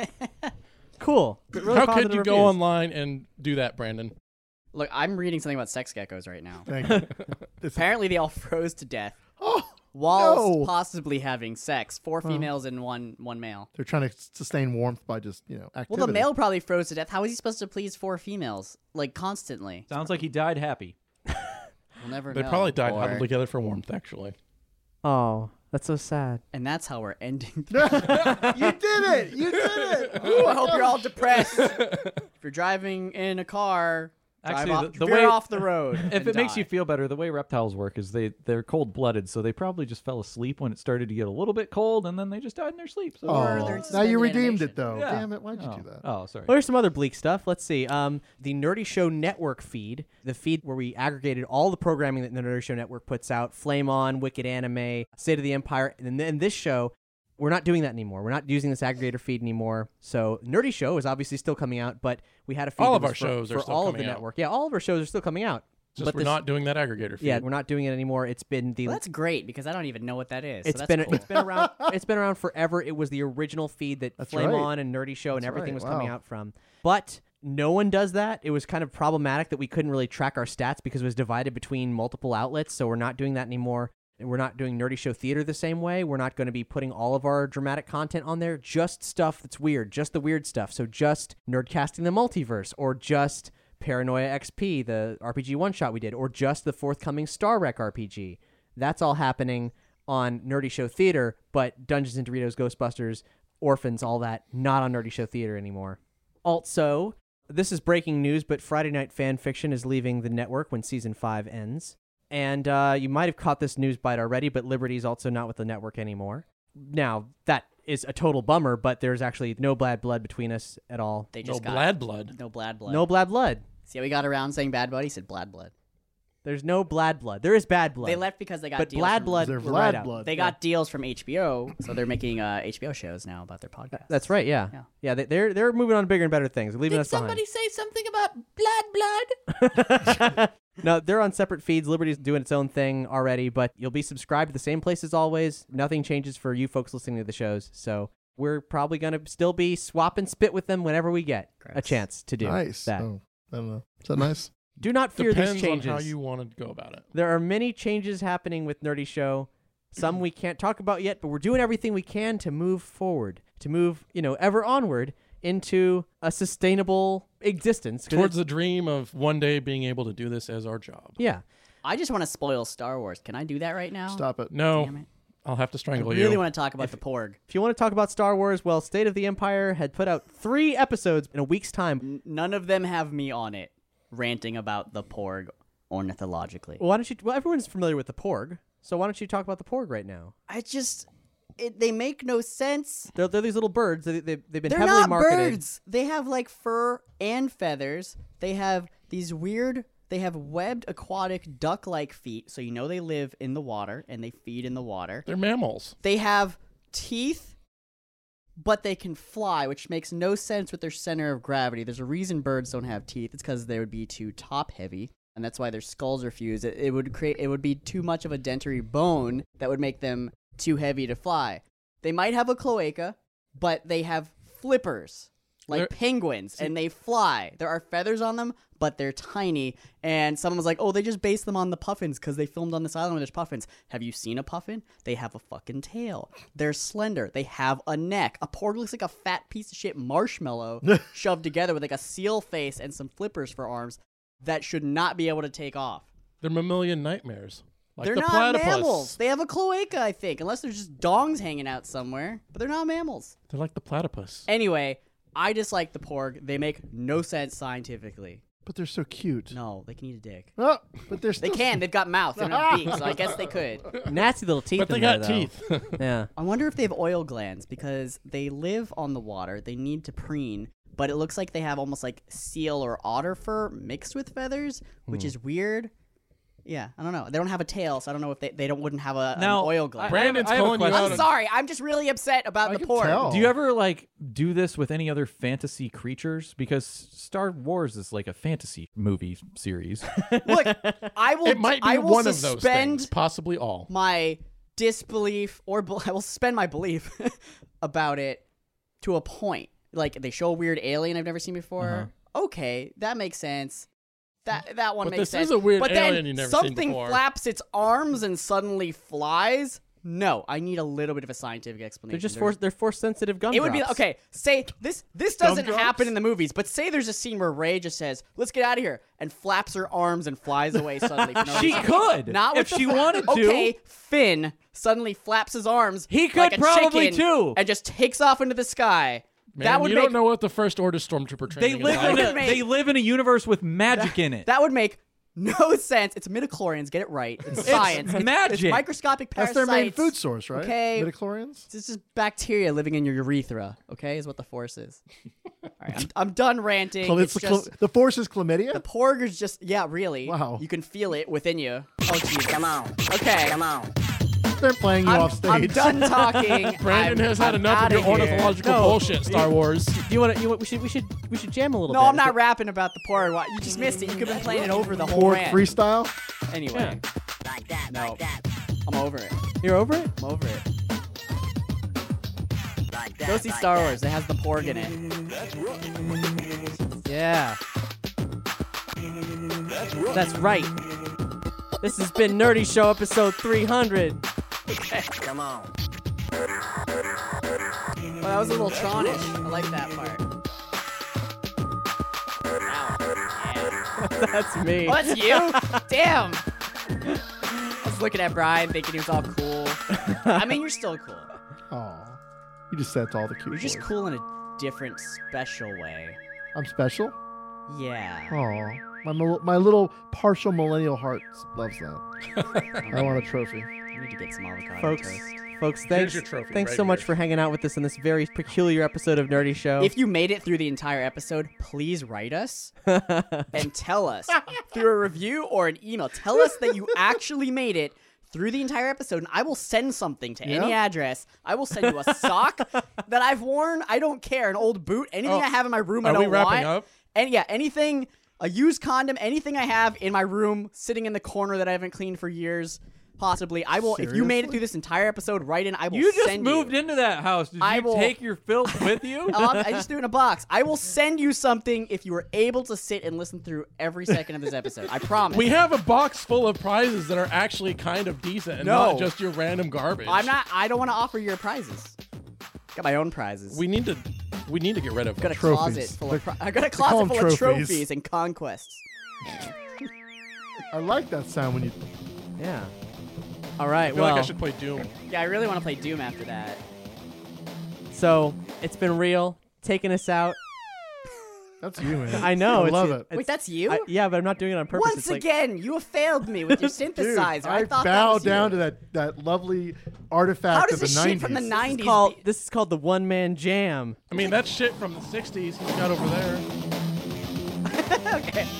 Cool. Really How positive could you go reviews. online and do that, Brandon? Look, I'm reading something about sex geckos right now. Thank you. Apparently, they all froze to death Oh, while no. possibly having sex. 4 females and one male. They're trying to sustain warmth by just, activity. Well, the male probably froze to death. How is he supposed to please 4 females, like, constantly? Sounds like he died happy. We'll never They know. probably died Or- huddled together for warmth, actually. Oh, that's so sad. And that's how we're ending. You did it! You did it! Ooh, I hope you're all depressed. If you're driving in a car, Actually, the veer way off the road. If and it makes die. you feel better, the way reptiles work is they're cold-blooded, so they probably just fell asleep when it started to get a little bit cold, and then they just died in their sleep. So Oh, now you redeemed it, though. Yeah. Damn it, why'd you do that? Oh, sorry. Well, here's some other bleak stuff. Let's see. The Nerdy Show Network feed, the feed where we aggregated all the programming that the Nerdy Show Network puts out, Flame On, Wicked Anime, State of the Empire, and then this show, we're not doing that anymore. We're not using this aggregator feed anymore. So Nerdy Show is obviously still coming out, but we had a feed All that of was our shows for are still all of coming the out. network. Yeah, all of our shows are still coming out. Just but we're not doing that aggregator feed. Yeah, we're not doing it anymore. It's been the Well, that's great because I don't even know what that is. It's so been that's cool. it's been around it's been around forever. It was the original feed that That's Flame right. On and Nerdy Show and That's everything right. was coming Wow. out from. But no one does that. It was kind of problematic that we couldn't really track our stats because it was divided between multiple outlets. So we're not doing that anymore. And we're not doing Nerdy Show Theater the same way. We're not going to be putting all of our dramatic content on there. Just stuff that's weird. Just the weird stuff. So just Nerdcasting the Multiverse, or just Paranoia XP, the RPG one-shot we did, or just the forthcoming Star Wreck RPG. That's all happening on Nerdy Show Theater, but Dungeons & Doritos, Ghostbusters, Orphans, all that, not on Nerdy Show Theater anymore. Also, this is breaking news, but Friday Night Fan Fiction is leaving the network when Season 5 ends. And you might have caught this news bite already, but Liberty's also not with the network anymore. Now, that is a total bummer, but there's actually no bad blood between us at all. They just No got blad blood. No blad blood. No bad blood. See how we got around saying bad blood? He said blad blood. There's no blad blood. There is bad blood. They left because they got but deals blad from, blood, They're we're right Vlad out. blood. They got deals from HBO, so they're making HBO shows now about their podcast. That's right, yeah. Yeah, they're moving on to bigger and better things. They're leaving Did us behind. somebody say something about blood? No, they're on separate feeds. Liberty's doing its own thing already, but you'll be subscribed to the same place as always. Nothing changes for you folks listening to the shows. So we're probably going to still be swap and spit with them whenever we get a chance to do Nice. that. Oh, I don't know. Is that nice? Do not fear Depends these changes. on how you want to go about it. There are many changes happening with Nerdy Show. Some we can't talk about yet, but we're doing everything we can to move forward, to move, ever onward into a sustainable existence. 'Cause Towards it's- the dream of one day being able to do this as our job. Yeah. I just want to spoil Star Wars. Can I do that right now? Stop it. No. Damn it. I'll have to I strangle you. really want to talk about the Porg. If you want to talk about Star Wars, well, State of the Empire had put out 3 episodes in a week's time. None of them have me on it ranting about the Porg ornithologically. Well, why don't you? Well, everyone's familiar with the Porg, so why don't you talk about the Porg right now? They make no sense. They're these little birds. They've been They're heavily not marketed. birds. They have like fur and feathers. They have these weird. They have webbed aquatic duck-like feet, so you know they live in the water and they feed in the water. They're mammals. They have teeth, but they can fly, which makes no sense with their center of gravity. There's a reason birds don't have teeth. It's because they would be too top-heavy, and that's why their skulls are fused. It would be too much of a dentary bone that would make them too heavy to fly. They might have a cloaca, but they have flippers like penguins, and they fly. There are feathers on them, but they're tiny. And someone was like, oh, they just based them on the puffins because they filmed on this island where there's puffins. Have you seen a puffin? They have a fucking tail. They're slender. They have a neck. A porg looks like a fat piece of shit marshmallow shoved together with like a seal face and some flippers for arms that should not be able to take off. They're mammalian nightmares. Like They're the not platypus. mammals. They have a cloaca, I think, unless they're just dongs hanging out somewhere. But they're not mammals. They're like the platypus. Anyway, I dislike the porg. They make no sense scientifically. But they're so cute. No, they can eat a dick. Oh, but they're They still... can. They've got mouths. They don't have beaks, so I guess they could. Nasty little teeth. But they in got there, though. teeth. Yeah. I wonder if they have oil glands because they live on the water. They need to preen, but it looks like they have almost like seal or otter fur mixed with feathers, which is weird. Yeah, I don't know. They don't have a tail, so I don't know if they wouldn't have an oil gland. Brandon's I have a calling you question. out. I'm sorry. I'm just really upset about the porg. Do you ever like do this with any other fantasy creatures? Because Star Wars is like a fantasy movie series. Look, I will. It might be I will one of those suspend things, possibly all. my disbelief, or I will suspend my belief about it to a point. Like they show a weird alien I've never seen before. Okay, that makes sense. That one But makes this sense. is a weird but alien then you've never seen something before. flaps its arms and suddenly flies. No, I need a little bit of a scientific explanation. They're just they're force sensitive gumdrops. It would be okay. Say this doesn't Gumdrops? happen in the movies, but say there's a scene where Rey just says, "Let's get out of here," and flaps her arms and flies away suddenly. For no She reason. could, not if with she the wanted to. Okay, Finn suddenly flaps his arms. He could like a probably chicken too, and just takes off into the sky. Man, that would you make don't know what the First Order Stormtrooper They training live is in like. they live in a universe with magic in it. That would make no sense. It's midichlorians. Get it right. It's science. magic. It's microscopic That's parasites. their main food source, right? Okay. Midichlorians? This is bacteria living in your urethra. Okay, is what the force is. All right, I'm done ranting. It's just The force is chlamydia? the porg is just really. Wow. You can feel it within you. Oh jeez. Come on. Okay. Come on. They're playing you off stage. I'm done talking. Brandon has had enough of outta your here. ornithological No. bullshit, Star Wars. Do you want to? We should jam a little No, bit. I'm not rapping about the porg. You just missed it. You could have been playing it over the whole Porg rant. freestyle? Anyway. No. I'm over it. You're over it? I'm over it. Go see Star Wars. It has the porg in it. Yeah. That's right. This has been Nerdy Show episode 300. Come on. Well, that was a little Tronish. I like that part. That's me. Oh, that's you? Damn. I was looking at Brian thinking he was all cool. I mean, you're still cool. Aw. You just said to all the cute You're just boys. cool in a different, special way. I'm special? Yeah. Aw. My little partial millennial heart loves that. I want a trophy. I need to get some avocado Folks, toast. Folks, Here's thanks, your trophy thanks right so much here. for hanging out with us in this very peculiar episode of Nerdy Show. If you made it through the entire episode, please write us and tell us through a review or an email. Tell us that you actually made it through the entire episode, and I will send something to any address. I will send you a sock that I've worn. I don't care. An old boot. Anything I have in my room I Are don't we wrapping want. up? And yeah, anything, a used condom, anything I have in my room sitting in the corner that I haven't cleaned for years. Possibly. I will. If you made it through this entire episode, write in. I will You just send moved you. into that house. Did I you will- take your filth with you? I just threw it in a box. I will send you something if you were able to sit and listen through every second of this episode. I promise. We have a box full of prizes that are actually kind of decent and No. not just your random garbage. I don't want to offer your prizes. Got my own prizes. We need to get rid of got a trophies. closet full of. I got a call closet them full of trophies. trophies and conquests. I like that sound when you. yeah. All right, I feel well, like I should play Doom. Yeah, I really want to play Doom after that. so it's been real, taking us out. That's you, man. I know. I it's- love it. it's- Wait, that's you? yeah, but I'm not doing it on purpose. Once It's like- again, you have failed me with your Dude, synthesizer. I thought that bow was down you. to that lovely artifact How does of the this 90s. shit from the 90s This is called the One Man Jam. I mean, that shit from the 60s he's got over there. Okay.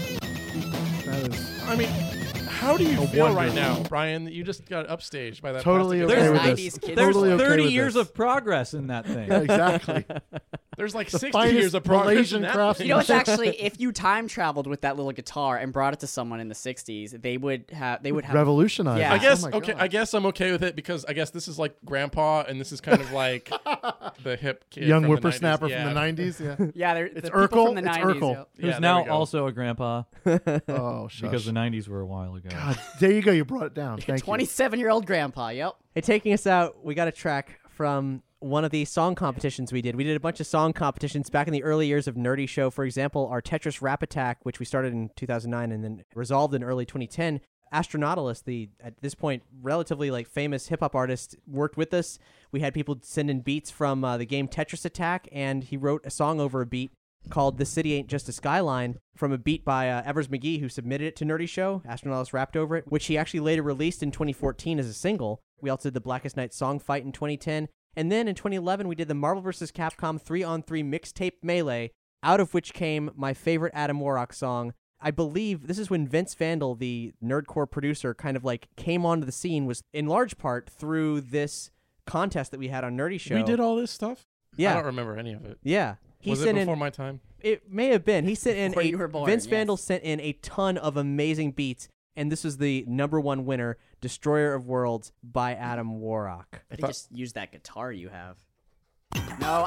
That is I mean, how do you A feel wonder. right now, Brian, that you just got upstaged by that totally plastic okay guitar? with 90s this. kids. There's Totally okay 30 with years this. of progress in that thing. Yeah, exactly. There's like The 60 finest years of progress Malaysian in that craftsmanship. thing. You know what's actually, if you time traveled with that little guitar and brought it to someone in the 60s, they would have Revolutionized. Yeah. I guess Oh my okay. God. I guess I'm okay with it because I guess this is like Grandpa, and this is kind of like the hip kid Young from the whippersnapper 90s. from the 90s. Yeah. Yeah, they're It's the people Urkel. from the It's 90s. Urkel. yeah. Who's Yeah, there now we go. also a grandpa Oh, shush. because the 90s were a while ago. God, there you go. You brought it down. Thank you. 27-year-old grandpa, yep. Hey, taking us out, we got a track from one of the song competitions we did. We did a bunch of song competitions back in the early years of Nerdy Show. For example, our Tetris Rap Attack, which we started in 2009 and then resolved in early 2010. Astronautilus, the at this point relatively like famous hip hop artist, worked with us. We had people send in beats from the game Tetris Attack, and he wrote a song over a beat called "The City Ain't Just a Skyline" from a beat by Evers McGee, who submitted it to Nerdy Show. Astronautilus rapped over it, which he actually later released in 2014 as a single. We also did the Blackest Night song fight in 2010. And then in 2011, we did the Marvel vs. Capcom 3-on-3 mixtape Melee, out of which came my favorite Adam Warrock song. I believe this is when Vince Vandal, the Nerdcore producer, kind of like came onto the scene, was in large part through this contest that we had on Nerdy Show. We did all this stuff. Yeah. I don't remember any of it. Yeah. He Was it sent before in, my time? It may have been. He sent in Before you were born, Vince yes. Vandal sent in a ton of amazing beats, and this was the #1 winner, "Destroyer of Worlds" by Adam Warrock. I just use that guitar you have. No,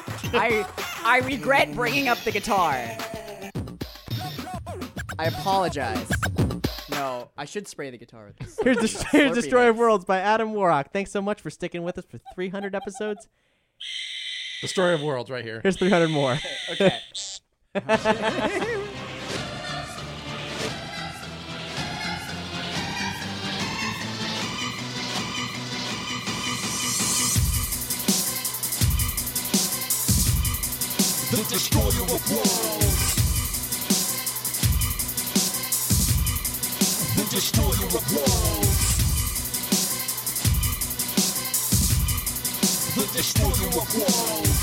I regret bringing up the guitar. I apologize. No, I should spray the guitar with this. Here's Slurpee Destroyer of mix. Worlds by Adam Warrock. Thanks so much for sticking with us for 300 episodes. The Story of Worlds right here. Here's 300 more. Okay. The destroyer of worlds. The destroyer of worlds. The destroyer of worlds.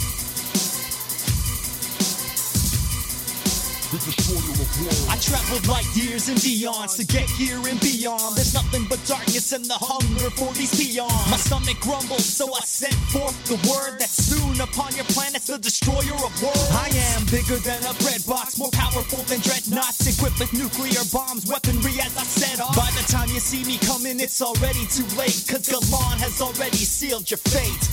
The destroyer of worlds. I traveled light years and beyonds to get here and beyond. There's nothing but darkness and the hunger for these peons. My stomach grumbles, so I sent forth the word that soon upon your planet's the destroyer of worlds. I am bigger than a bread box, more powerful than dreadnoughts, equipped with nuclear bombs, weaponry as I set off. By the time you see me coming, it's already too late, cause Galan has already sealed your fate.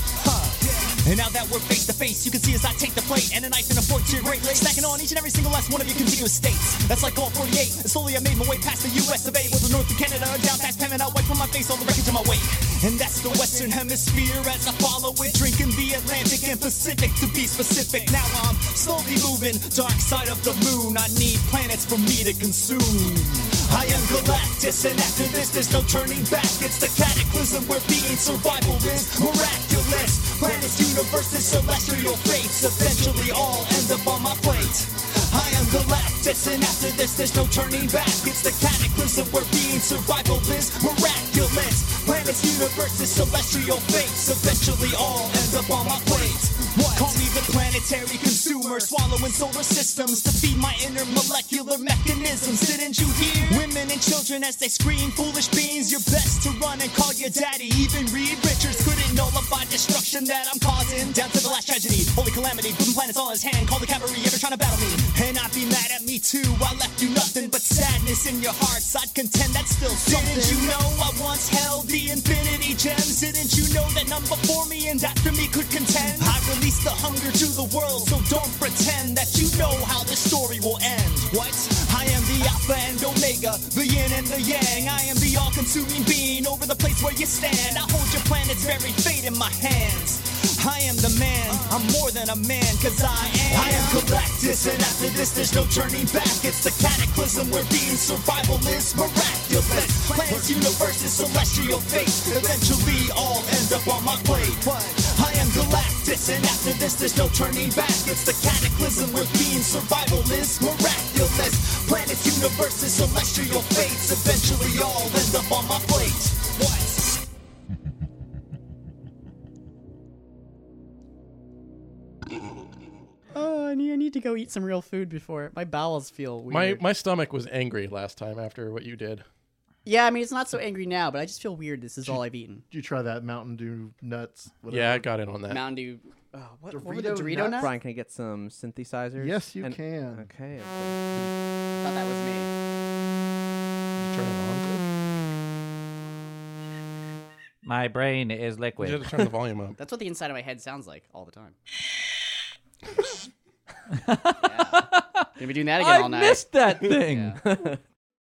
And now that we're face to face, you can see as I take the plate and a knife and a fork to your great legs, stacking on each and every single last one of your continuous states. That's like all 48. And slowly I made my way past the US of A, with the north of Canada, down past Panama, wipe from my face all the wreckage in my wake. And that's the Western Hemisphere as I follow it, drinking the Atlantic and Pacific to be specific. Now I'm slowly moving dark side of the moon. I need planets for me to consume. I am Galactus, and after this, there's no turning back. It's the cataclysm where being survival is miraculous. Planets, universes, celestial fates eventually all end up on my plate. I am Galactus, and after this, there's no turning back. It's the cataclysm where being survival is miraculous. Planets, universes, celestial fates eventually all end up on my plate. What? Call me the planetary consumer, swallowing solar systems to feed my inner molecular mechanisms. Didn't you hear? Women and children as they scream, foolish beings, you're best to run and call your daddy. Even Reed Richards couldn't nullify destruction that I'm causing. Down to the last tragedy, holy calamity, moving planets all in his hand. Call the cavalry, ever trying to battle me. And I'd be mad at me too, I left you nothing but sadness in your hearts. I'd contend that's still something. Didn't you know I once held the infinity gems? Didn't you know that none before me and after me could contend? I released the hunger to the world, so don't pretend that you know how the story will end. What? I am the Alpha and Omega, the yin and the yang. I am the all-consuming being over the place where you stand. I hold your planet's very fate in my hands. I am the man, I'm more than a man, cause I am Galactus, and after this there's no turning back. It's the cataclysm where being survival is miraculous. miraculous. Planets, universes, celestial fates, eventually all end up on my plate. I am Galactus, and after this there's no turning back. It's the cataclysm where being survival is miraculous. Planets, universes, celestial fates, eventually all end up on my plate. What? Oh, I need to go eat some real food before my bowels feel weird. My stomach was angry last time after what you did. Yeah, I mean it's not so angry now, but I just feel weird. This is all I've eaten. Did you try that Mountain Dew nuts? Whatever? Yeah, I got in on that. Mountain Dew. What were the Dorito Dorito nuts? nuts? Brian, can I get some synthesizers? Yes, you can. Okay. I thought that was me. Turn it on. My brain is liquid. You had to turn the volume up. That's what the inside of my head sounds like all the time. Gonna be doing that again all night. I missed that thing. Yeah.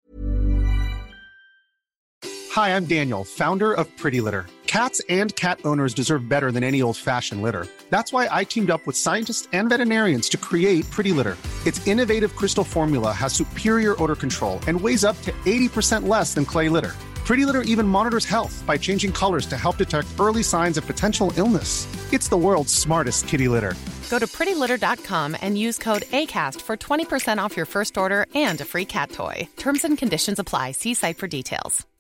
Hi, I'm Daniel, founder of Pretty Litter. Cats and cat owners deserve better than any old-fashioned litter. That's why I teamed up with scientists and veterinarians to create Pretty Litter. Its innovative crystal formula has superior odor control and weighs up to 80% less than clay litter. Pretty Litter even monitors health by changing colors to help detect early signs of potential illness. It's the world's smartest kitty litter. Go to prettylitter.com and use code ACAST for 20% off your first order and a free cat toy. Terms and conditions apply. See site for details.